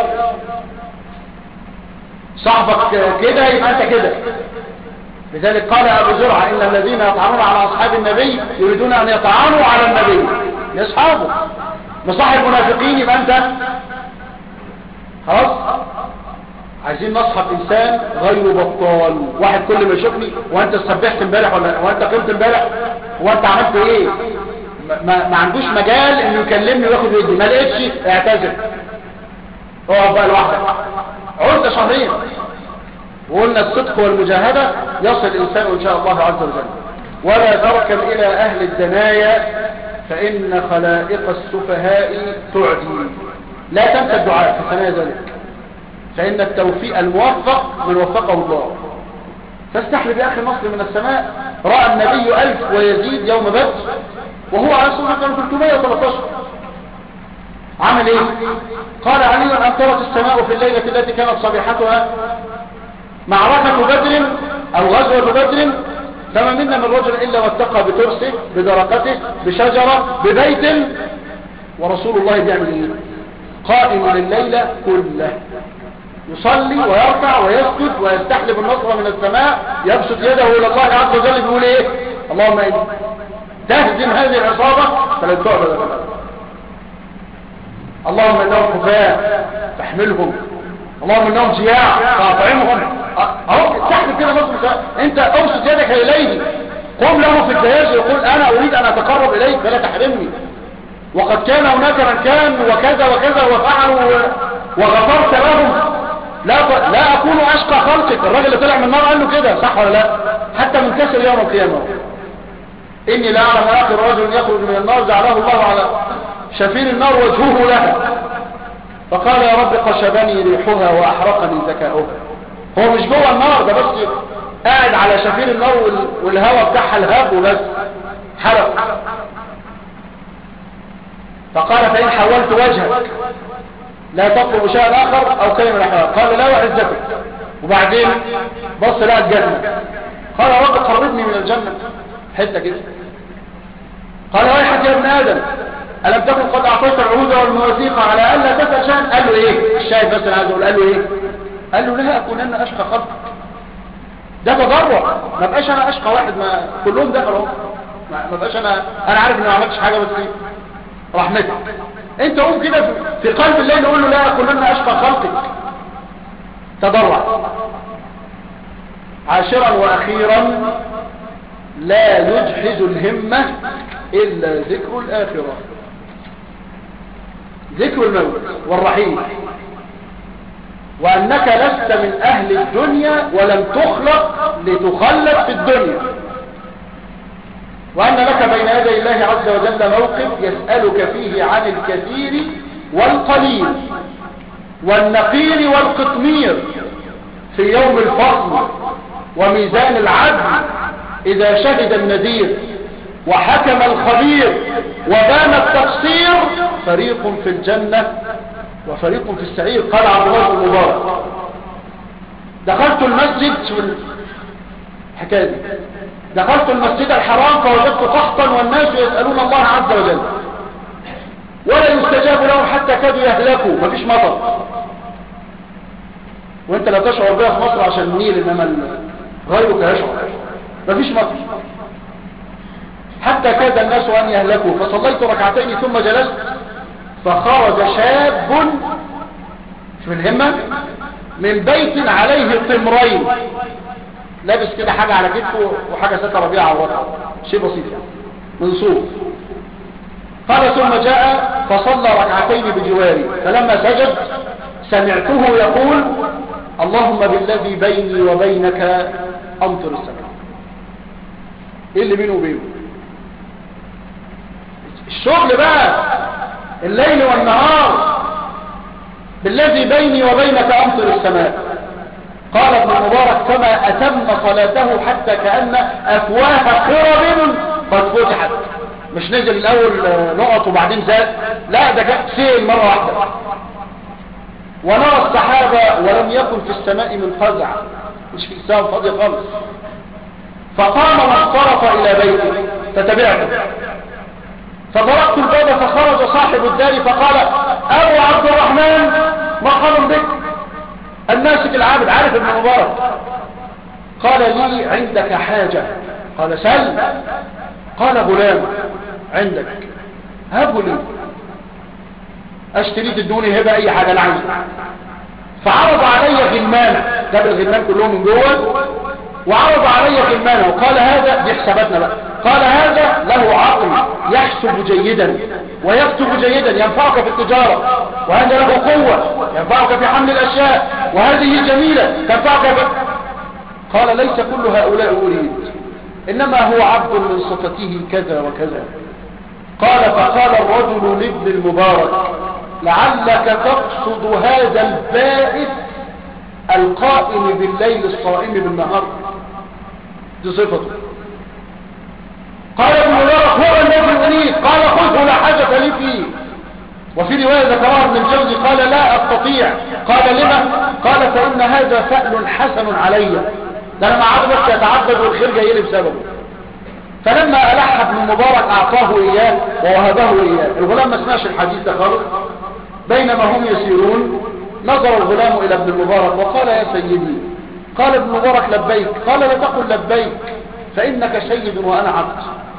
صاحبك كده يبقى أنت كده. لذلك قال أبو زرعة إن الذين يطعنون على أصحاب النبي يريدون أن يطعنوا على النبي يصحابه. مصاحب منافقين يبقى أنت خلاص. عايزين نصحب إنسان غير بطال. واحد كل ما يشوفني وأنت سبحت امبارح ولا وأنت قمت امبارح وأنت عملت إيه، ما, ما عندوش مجال إنه يكلمني وياخد يدي. ما لقيتش اعتذر، اقعد بقى لوحدك. عدت شهرين وقلنا الصدق والمجاهدة يصل الإنسان إن شاء الله عز وجل. ولا تركن إلى أهل الدنايا فإن خلائق السفهاء تعدي. لا تنسى الدعاء في ثنايا ذلك، فإن التوفيق الموفق من وفقه الله. فاستحلب يا أخي مصر من السماء. رأى النبي ألف ويزيد يوم بدر وهو على الصورة كان ثلاثمائة وثلاثة عشر. عمل ايه؟ قال علي أمطرت السماء في الليلة التي كانت صبيحتها معركة بدر أو غزوة بدر، فما منا من رجل إلا واتقى بترسه بدرقته بشجرة ببيت. ورسول الله بيعمل ايه؟ قائم الليلة كله يصلي ويركع ويسجد ويستحلب النصر من السماء، يبسط يده إلى الله عز وجل بيقول ايه؟ اللهم إن تهزم هذه العصابة فلن تعبد أبدا. اللهم انهم خفاء تحملهم، اللهم انهم جياع فاطعمهم. اهو تحت كده نصر. انت ابسط يدك اليه، قم له في الدهاج يقول انا اريد ان اتقرب اليك فلا تحرمني، وقد كان هناك من كان وكذا وكذا وفعلوا وغفرت لهم. لا لا اكون اشقى خلقك. الراجل اللي طلع من النار قال له كده، صح ولا لا؟ حتى منكسر يوم القيامه. اني لا اعلم اخر رجل يخرج من النار جعله الله على شفير النار وجهه لها، فقال يا رب قشبني ريحها واحرقني ذكاؤها. هو مش جوه النار ده، بس قاعد على شفير النار والهواء بتاعها الهاب وبس حرق. فقال فإن حولت وجهك لا تطلب شيئا آخر أو كلمة الحرام. قال لا وعزتك. وبعدين بص لها الجنة، قال يا رب قربني من الجنة حتة كده. قال ويحك يا ابن آدم ألم تكن قد أعطيت العهود والمواثيق على ألا تسأل شيئا؟ قال له إيه الشاهد بس أنا عايز أقول؟ قال له إيه؟ قال له لا أكونن أشقى خلق. ده تضرع. ما بقاش أنا أشقى واحد، ما كلهم دخلوا. ما بقاش أنا أنا عارف إني ما عملتش حاجة بس إيه رحمتك. أنت قوم كده في قلب الليل قول له لا أكونن أشقى خلقك. تضرع. عاشرا وأخيرا لا يجحز الهمة إلا ذكر الآخرة، ذكر الموت والرحيل، وأنك لست من أهل الدنيا ولم تخلق لتخلد في الدنيا، وأن لك بين يدي الله عز وجل موقف يسألك فيه عن الكثير والقليل والنقير والقطمير في يوم الفصل وميزان العدل إذا شهد النذير وحكم الخبير وبان التقصير، فريق في الجنة وفريق في السعير. قال عبد الله بن مبارك دخلت المسجد، شو الحكاية دي؟ دخلت المسجد الحرام فوجدت قحطا والناس يسألون الله عز وجل ولا يستجاب لهم حتى كادوا يهلكوا، مفيش مطر. وانت لا تشعر بها في مصر عشان النيل، انما غيرك يشعر مفيش مطر. حتى كاد الناس ان يهلكوا فصليت ركعتين ثم جلست، فخرج شاب شوف الهمة من بيت عليه طمرين، لابس كده حاجة على كتفه وحاجة ستة ربيع على الوضع، شيء بسيط يعني من صوف. قال ثم جاء فصلى ركعتين بجواري، فلما سجد سمعته يقول اللهم بالذي بيني وبينك أمطر السماء. ايه اللي بينه وبينه؟ الشغل بقى الليل والنهار. بالذي بيني وبينك أمطر السماء. قال ابن مبارك فما أتم صلاته حتى كأن أفواه خرب قد فتحت. مش نزل الاول نقط وبعدين زاد، لا ده جاء سيل مرة واحدة. ونرى السحابة ولم يكن في السماء من فزع، مش في السماء فاضية خالص. فقام واصطرف الى بيته فتبعته، فطرقت الباب فخرج صاحب الدار فقال: ابو عبد الرحمن مرحبا بك. الناسك العابد عارف ابن مبارك. قال: لي عندك حاجة. قال: سل. قال: غلام عندك، هبه لي، اشتري تدوني هبه اي حاجه انا عايزها. فعرض علي غلمانه، جاب الغلمان كلهم من جوه وعرض علي غلمانه وقال: هذا دي حساباتنا بقى. قال: هذا له عقل يحسب جيدا ويكتب جيدا ينفعك في التجاره، وهذا له قوه ينفعك في حمل الاشياء، وهذه جميله تنفعك في... قال: ليس كل هؤلاء اريد، انما هو عبد من صفته كذا وكذا. قال: فقال الرجل لابن المبارك: لعلك تقصد هذا البائس القائم بالليل الصائم بالنهار، دي صفته. قال ابن المبارك: هو الذي اريد. قال: خذه لا حاجة لي فيه. وفي رواية ذكرها ابن الجوزي قال: لا استطيع. قال: لما؟ قال: فإن هذا فأل حسن علي، ده انا ما عاد بس يتعبد والخير جاي لي بسببه. فلما ألح ابن المبارك أعطاه إياه ووهبه إياه. الغلام ما سمعش الحديث ده خالص. بينما هم يسيرون نظر الغلام إلى ابن المبارك وقال: يا سيدي. قال ابن المبارك: لبيك. قال: لا تقل لبيك، فإنك سيد وأنا عبد،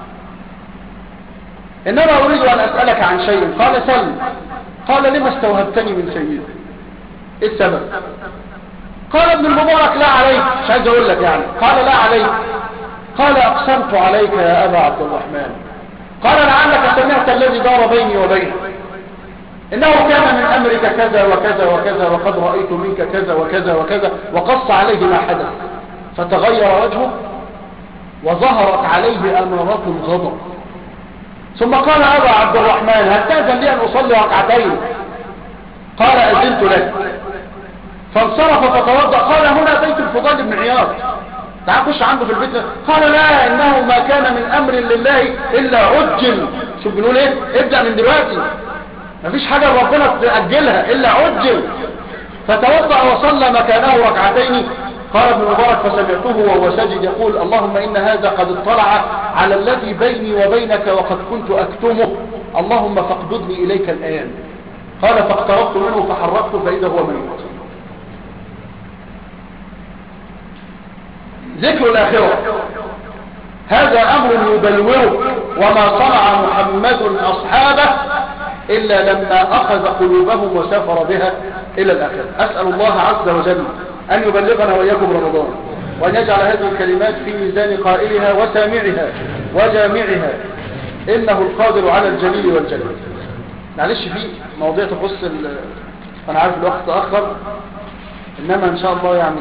إنما أريد أن أسألك عن شيء. قال: سل. قال: لما استوهبتني من سيدي؟ إيه السبب؟ قال ابن المبارك: لا عليك، مش عايز أقول لك يعني. قال: لا عليك. قال: أقسمت عليك يا أبا عبد الرحمن. قال: لعلك سمعت الذي دار بيني وبينه، إنه كان من أمرك كذا وكذا وكذا، وقد رأيت منك كذا وكذا وكذا، وقص عليه ما حدث، فتغير وجهه وظهرت عليه أمارات الغضب. ثم قال: أبا عبد الرحمن هل تأذن لي أن أصلي ركعتين؟ قال: أذنت لك. فانصرف فتوضأ. قال: هنا بيت الفضيل بن عياض، تعال خش عنده في البيت. قال: لا، إنه ما كان من أمر لله إلا عجل. شوف بنقول إيه؟ ابدأ من دلوقتي، مفيش حاجة ربنا تأجلها إلا عجل. فتوضأ وصلى مكانه ركعتين. قال ابن مبارك: فسمعته وهو ساجد يقول: اللهم إن هذا قد اطلع على الذي بيني وبينك وقد كنت أكتمه، اللهم فاقبضني إليك الآن. قال: فاقتربت منه فحركته فإذا هو ميت. ذكر الآخرة هذا أمر يبلوره، وما صنع محمد أصحابه إلا لما أخذ قلوبهم وسافر بها إلى الآخرة. أسأل الله عز وجل أن يبلغنا وإياكم رمضان، وأن يجعل هذه الكلمات في ميزان قائلها وسامعها وجامعها، إنه القادر على الجليل والجلال. معلش في مواضيع تخص ال... أنا عارف الوقت تأخر، إنما إن شاء الله يعني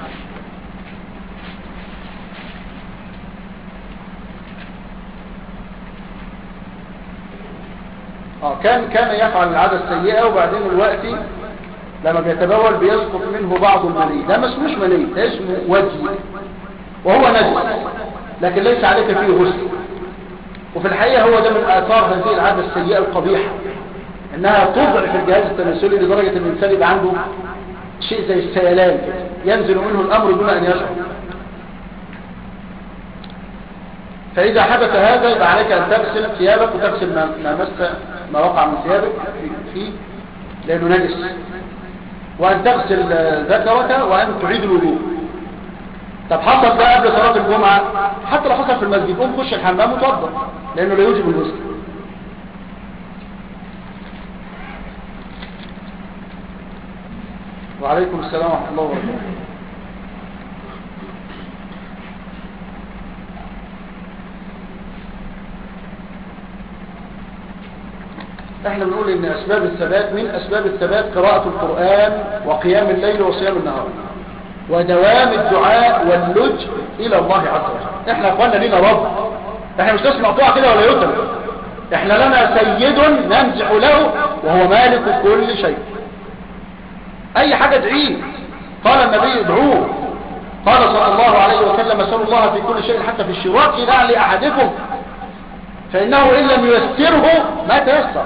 آه كان كان يفعل العادة السيئة، وبعدين الوقت لما بيتبول بيسقط منه بعض المني. ده ما اسموش مني، ده اسمه وجه، وهو نجس لكن ليس عليك فيه غسل. وفي الحقيقة هو ده من آثار هذه العادة السيئة القبيحة، انها تضعف الجهاز التناسلي لدرجة ان الانسان يبقى عنده شيء زي السيلان كده، ينزل منه الامر دون ان يشعر. فإذا حدث هذا يبقى عليك أن تغسل ثيابك وتغسل ما, ما مس ما وقع من ثيابك فيه لأنه نجس، وأن تغسل ذكرك، وأن تعيد الوضوء. طب حصل ده قبل صلاة الجمعة، حتى لو حصل في المسجد قوم خش الحمام وتوضأ، لأنه لا يوجب الغسل. وعليكم السلام ورحمة الله وبركاته. احنا بنقول ان اسباب الثبات، من اسباب الثبات قراءة القرآن وقيام الليل وصيام النهار ودوام الدعاء واللجء الى الله عز وجل. احنا اخوانا لينا رب، احنا مش نسمع طاعة كده ولا يترك، احنا لنا سيد ننزح له وهو مالك كل شيء. اي حاجة ادعيه، قال النبي ادعوه، قال صلى الله عليه وسلم: اسألوا الله في كل شيء حتى في الشراك نعل احدكم. فإنه إن لم ييسره ما تيسر.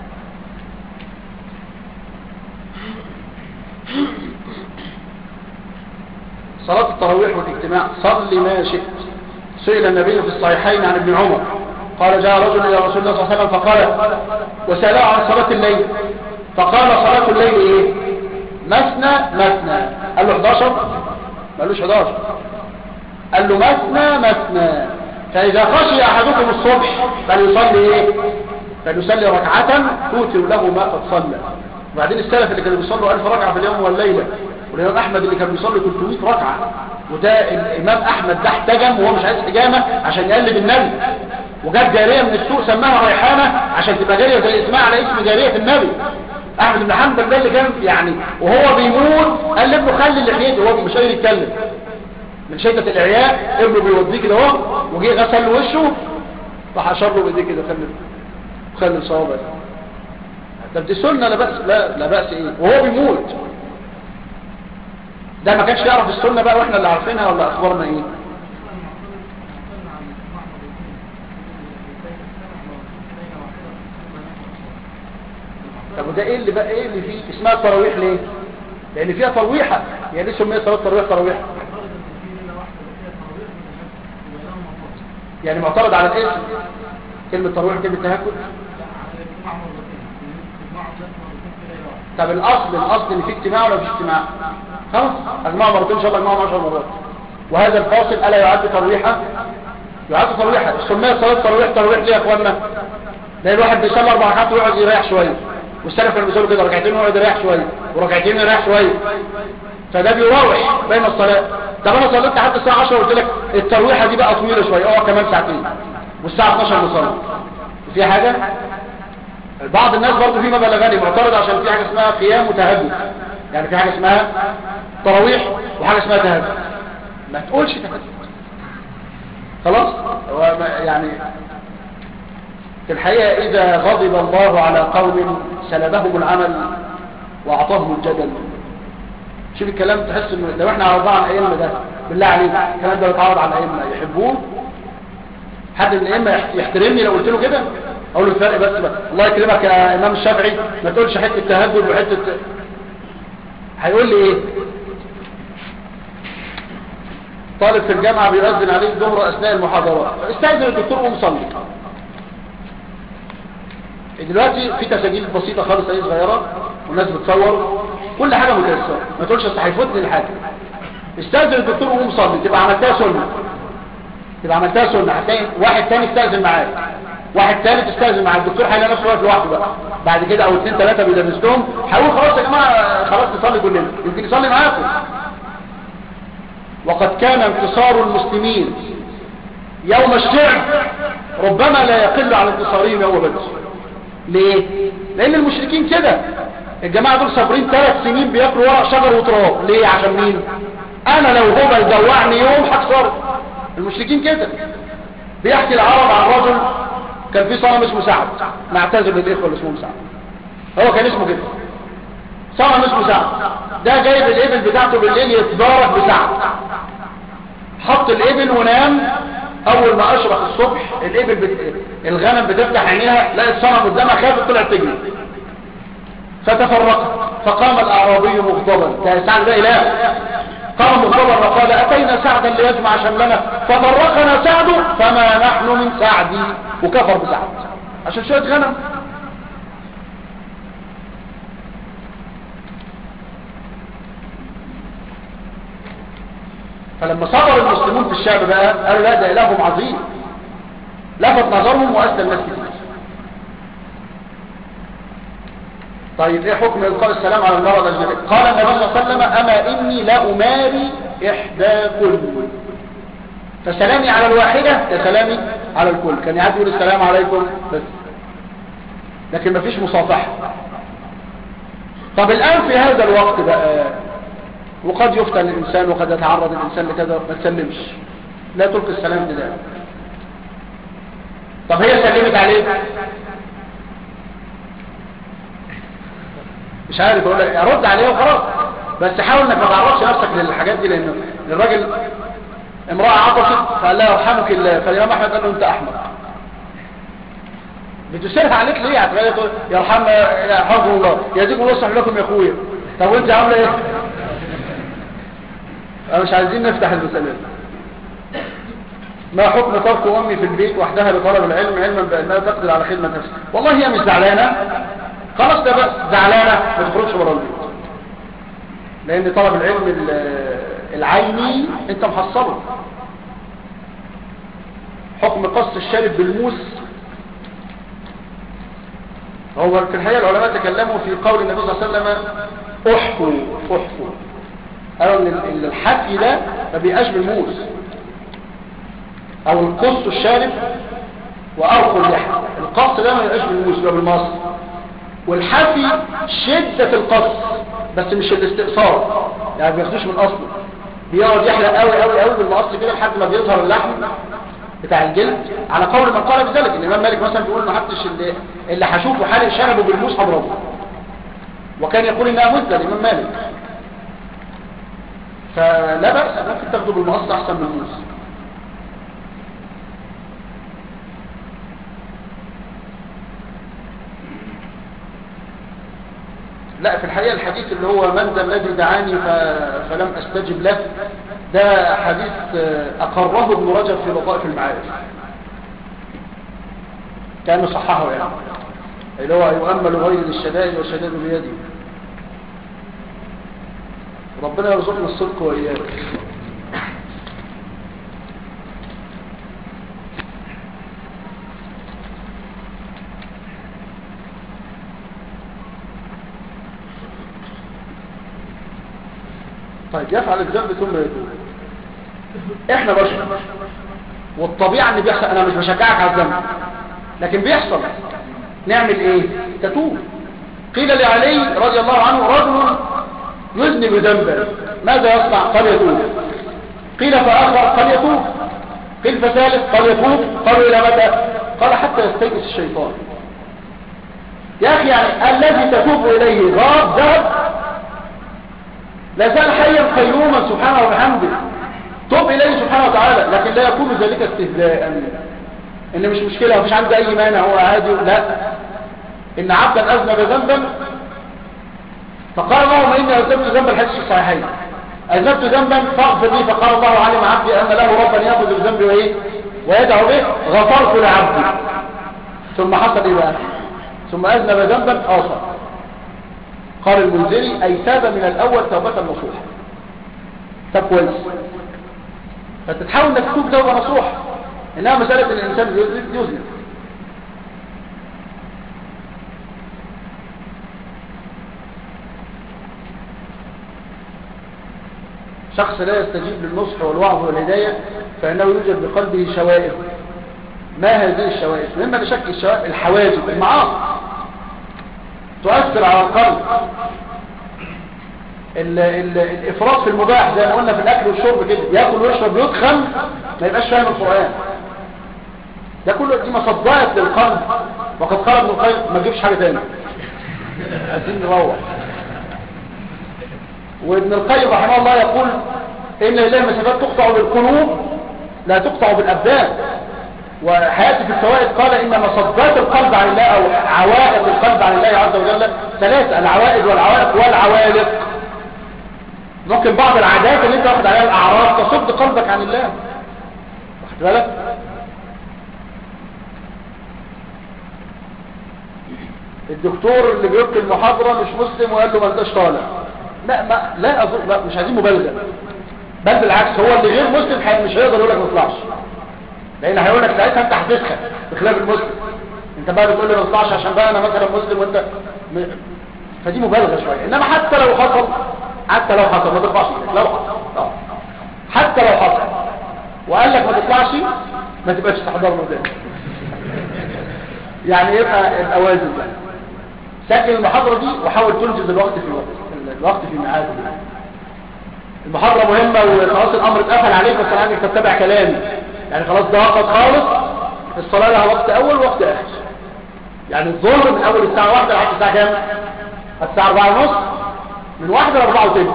صلاة التراويح والاجتماع صل ما شئت. سئل النبي في الصحيحين عن ابن عمر قال جاء رجل إلى رسول الله صلى الله عليه وسلم فقال وسأله عن صلاة الليل فقال صلاة الليل إيه؟ مثنى مثنى. قال له حداشر؟ ما قالوش حداشر، قال له مثنى مثنى. فإذا خشي أحدكم الصبح فليصلي إيه؟ فليصلي ركعة توتر له ما قد صلى. وبعدين السلف اللي كانوا بيصلوا ألف ركعة في اليوم والليلة، والإمام أحمد اللي كان بيصلي ثلاثمائة ركعة، وده الإمام أحمد ده احتجم وهو مش عايز حجامة عشان يقلد النبي، وجاب جارية من السوق سماها ريحانة عشان تبقى جارية زي اسمها على اسم جارية النبي. أحمد بن حنبل ده اللي كان يعني وهو بيموت قال لابنه خلي اللحية، هو مش قادر يتكلم من شدة الإعياء، ابنه بيوديه كده اهو، وجه غسل له وشه راح اشار له بايديه كده خلي خلي الصوابع. طب دي سنة لا بأس، لا لا بأس ايه وهو بيموت. ده ما كانش يعرف السنة بقى واحنا اللي عارفينها ولا اخبارنا ايه؟ طب وده ايه اللي بقى ايه اللي فيه اسمها التراويح ليه؟ لان فيها ترويحة، يعني ليه سميت صلاة التراويح تراويح؟ يعني معترض على الاسم كلمة ترويح كلمة تهكد. طب الاصل الاصل ان في اجتماع ولا في اجتماع؟ خلاص اجمعوا مرتين ان شاء الله اجمعوا عشر مرات. وهذا الفاصل الا يعد ترويحا؟ يعد ترويحا. سميت صلاة ترويح ترويح ليه يا اخوانا؟ لان الواحد بيصلي اربع ركعات ويقعد يريح شويه، والسلف كانوا بيصلوا كده ركعتين ويقعد يريح شويه وركعتين يريح شويه، فده بيروح بين الصلاه. طب انا صليت لحد الساعه عشرة وقلت لك الترويحه دي بقى طويله شويه اه كمان ساعتين والساعه اتناشر نصلي، في حاجه؟ بعض الناس برضه فيما بلغني معترض عشان في حاجه اسمها قيام وتهجد، يعني في حاجه اسمها تراويح وحاجه اسمها تهجد. ما تقولش تهجد خلاص. هو يعني في الحقيقه اذا غضب الله على قوم سلبهم العمل واعطاهم الجدل. شوف الكلام تحس انه لو احنا عرضنا عن الائمه ده بالله عليك الكلام ده بيتعرض على الائمه يحبوه؟ حد من الائمه يحترمني لو قلت له كده؟ اقول له الفرق بس بقى الله يكرمك يا امام الشافعي ما تقولش حته تهجد وحته، هيقول لي ايه؟ طالب في الجامعه بيؤذن عليه الظهر اثناء المحاضرات، استاذن الدكتور قوم صلي. دلوقتي في تسجيل بسيطه خالص اهي صغيره والناس بتصور كل حاجه متيسره، ما تقولش اصل هيفوتني الحاجه. استاذن الدكتور وقوم صلي، تبقى عملتها سنه، تبقى عملتها سنه. هتلاقي واحد تاني استاذن معاك، واحد ثالث استاذن مع الدكتور، هيلاقي نفسه واقف لوحده بقى بعد كده، او اثنين ثلاثه بيدرسوهم، هيقول خلاص يا جماعه خلاص نصلي كلنا، يمكن يصلي معاكم. وقد كان انتصار المسلمين يوم الشعب ربما لا يقل عن انتصارهم يوم بدر. ليه؟ لان المشركين كده، الجماعه دول صابرين ثلاث سنين بياكلوا ورق شجر وتراب. ليه؟ عشان مين؟ انا لو هو يجوعني يوم هكسره. المشركين كده. بيحكي العرب عن رجل كان في صنم اسمه سعد، نعتذر للاخوه اللي اسمه سعد، هو كان اسمه كده صنم اسمه سعد، ده جايب الابل بتاعته بالليل يتبارك بسعد، حط الابل ونام. اول ما اشرق الصبح الابل بت... الغنم بتفتح عينيها لقت صنم قدامها، خافت طلعت تجري فتفرقت. فقام الاعرابي مغضبا، ده سعد ده اله، قام مغضبا وقال اتينا سعدا ليجمع شملنا ففرقنا سعد فما نحن من سعدي، وكفر بسعد عشان شويه غنم. فلما صبر المسلمون في الشعب بقى قالوا لا ده إلههم عظيم، لفت نظرهم وأسلم الناس كتير. طيب ايه حكم إلقاء السلام على المرأة الأجنبية؟ قال النبي صلى الله عليه وسلم أما إني لأماري إحداكن، فسلامي على الواحدة كسلامي على الكل. كان يعد يقول السلام عليكم بس، لكن ما فيش مصافحة. طب الآن في هذا الوقت بقى وقد يفتن الإنسان وقد يتعرض الإنسان لكذا، ما تسلمش، لا تلقي السلام لله. طب هي سلمت عليه مش عارف اقول لك ارد عليه وخلاص، بس حاول انك ما تعرضش نفسك للحاجات دي، لان الراجل امراه عطشت فقال لها يرحمك الله، فالامام احمد قال له انت احمق. بتسيرها عليك ليه؟ هتغير تقول يا رحمة يا حفظ الله يديكم الله يصلح لكم يا اخويا. طب وانت عامله ايه؟ انا مش عايزين نفتح المسألة. ما حكم ترك امي في البيت وحدها لطلب العلم علما بانها تقدر على خدمة نفسها؟ والله هي مش زعلانة خلاص، ده بس زعلانة ما تخرجش بره البيت، لان طلب العلم العيني انت محصله. حكم قص الشارب بالموس. هو في الحقيقة العلماء تكلموا في قول النبي صلى الله عليه وسلم احفوا احفوا، قالوا ان الحفي ده ما بيبقاش بالموس، او القص الشارب وارخوا اللحم. القص ده ما بيبقاش بالموس ولا بالمص، والحفي شدة القص بس مش الاستئصال، يعني ما بياخدوش من اصله، بيقعد يحلق قوي قوي قوي بالمقص كده لحد ما بيظهر اللحم بتاع الجلد، على قول من قال بذلك. الامام مالك مثلا بيقول ما حدش اللي اللي هشوفه حالق شنبه بالموس هضربه، وكان يقول انها مزه الامام مالك. فلا بأس، ممكن تاخده بالمقص احسن من الموس. لا، في الحقيقة الحديث اللي هو من ذا الذي دعاني فلم استجب له، ده حديث اقره ابن رجب في لطائف المعارف، كانه صححه يعني، اللي هو يؤمل غير الشدائد والشدائد بيده. ربنا يرزقنا الصدق وإياك. طيب، يفعل الذنب ثم يتوب. احنا بشر والطبيعة ان بيحصل، انا مش بشجعك على الذنب لكن بيحصل، نعمل ايه؟ تتوب. قيل لعلي رضي الله عنه رجل يذنب ذنبا ماذا يصنع؟ قال يتوب. قيل فآخر قال يتوب. قيل فثالث قال يتوب. قالوا الى متى؟ قال حتى يستيقظ الشيطان. يا اخي يعني الذي تتوب اليه غاب ذهب، لا زال حيا قيوما سبحانه وبحمده، توب اليه سبحانه وتعالى، لكن لا يكون ذلك استهزاء، ان مش مشكلة مفيش عنده اي مانع هو عادي. لا، ان عبدا اذنب ذنبا فقال اللهم اني اذنبت ذنبا، الحديث الصحيحين، اذنبت ذنبا فاغفر لي، فقال الله علم عبدي ان له ربا ياخذ بذنبي وايه ويدعو به، غفرت لعبدي. ثم حصل ايه بقى؟ ثم اذنب ذنبا اخر، قال المنذري اي تاب من الاول توبه نصوحا. طب كويس، فتتحاول انك تتوب توبه نصوحه، انها مساله الانسان يذنب. شخص لا يستجيب للنصح والوعظ والهدايه فانه يوجد بقلبه شوائب. ما هذه الشوائب؟ مما لشك الشوائب الحواجب، المعاصي تؤثر على القلب. ال ال الافراط في المباح زي ما قلنا في الاكل والشرب كده، ياكل ويشرب يدخن ما يبقاش فاهم القران، ده كله دي مصدات للقلب. وقد قال ابن القيم ما تجيبش حاجه ثانيه عايزين نروح. وابن القيم رحمه الله يقول ان لله مسافات تقطع بالقلوب لا تقطع بالابدان. وحياتي في الفوائد قال ان مصدات القلب عن الله او عوائق القلب عن الله عز وجل ثلاثه: العوائد والعوائق والعوالق. ممكن بعض العادات اللي انت واخد عليها الاعراض تصد قلبك عن الله، واخد بالك؟ الدكتور اللي بيلقي المحاضره مش مسلم وقال له ما انتش طالع، لا ما لا اظن، لا مش عايزين مبالغه، بل بالعكس هو اللي غير مسلم مش هيقدر يقول لك ما تطلعش، لان هيقول لك ساعتها انت هتسخن بخلاف المسلم. انت بقى بتقول لي ما تطلعش عشان بقى انا مثلا مسلم وانت م... فدي مبالغه شويه. انما حتى لو حصل حتى لو حصل ما تطلعش، لو حصل أوه. حتى لو حصل وقال لك ما تطلعش ما تبقاش تحضر له تاني يعني يبقى الاوازن بقى. سجل المحاضره دي وحاول تنجز الوقت في الوقت الوقت في ميعاده. المحاضره مهمه وخلاص الامر اتقفل عليك، بس انا عايزك تتبع كلامي، يعني خلاص ده وقت خالص. الصلاه لها وقت اول ووقت اخر، يعني الظهر من اول الساعه واحدة لحد الساعه كام؟ الساعه أربعة ونص، من واحدة ل أربعة وتلت.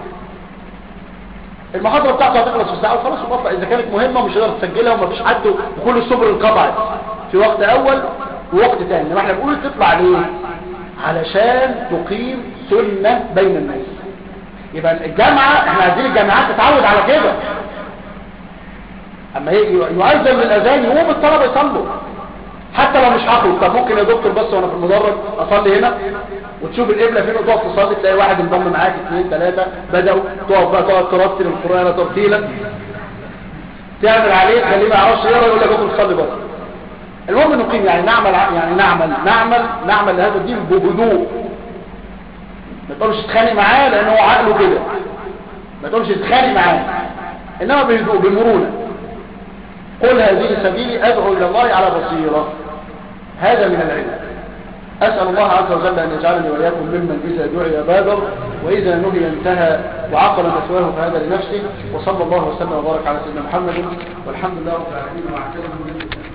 المحاضره بتاعته هتخلص في ساعه وخلاص وقفه. اذا كانت مهمه مش هتقدر تسجلها ومفيش حد وكل السبل انقطعت في وقت اول ووقت تاني. لما احنا بنقول تطلع ليه؟ علشان تقيم سنة بين الناس. يبقى الجامعة احنا عايزين الجامعات تتعود على كده، اما يؤذن للاذان يقوم الطلبة يصلوا حتى لو مش حاطط. طب ممكن يا دكتور بس وانا في المدرج اصلي هنا وتشوف القبلة فين وتقف تصلي، تلاقي واحد انضم معاك اثنين ثلاثة بدأوا تقف بقى تقعد ترتل القرآن ترتيلا تعمل عليه تخليه ما يعرفش يقرا يقول لك ادخل تصلي بره. المهم نقيم يعني نعمل يعني نعمل نعمل نعمل لهذا الدين بهدوء، ما تقولش تتخانق معاه لان هو عقله كده، ما تقولش تتخانق معاه، انما بهدوء بمرونه. قل هذه سبيلي ادعو الى الله على بصيره، هذا من العلم. اسال الله عز وجل ان يجعلني واياكم ممن اذا دعي بادر واذا نهي انتهى وعقل مثواه فهذا لنفسه. وصلى الله وسلم وبارك على سيدنا محمد والحمد لله رب العالمين.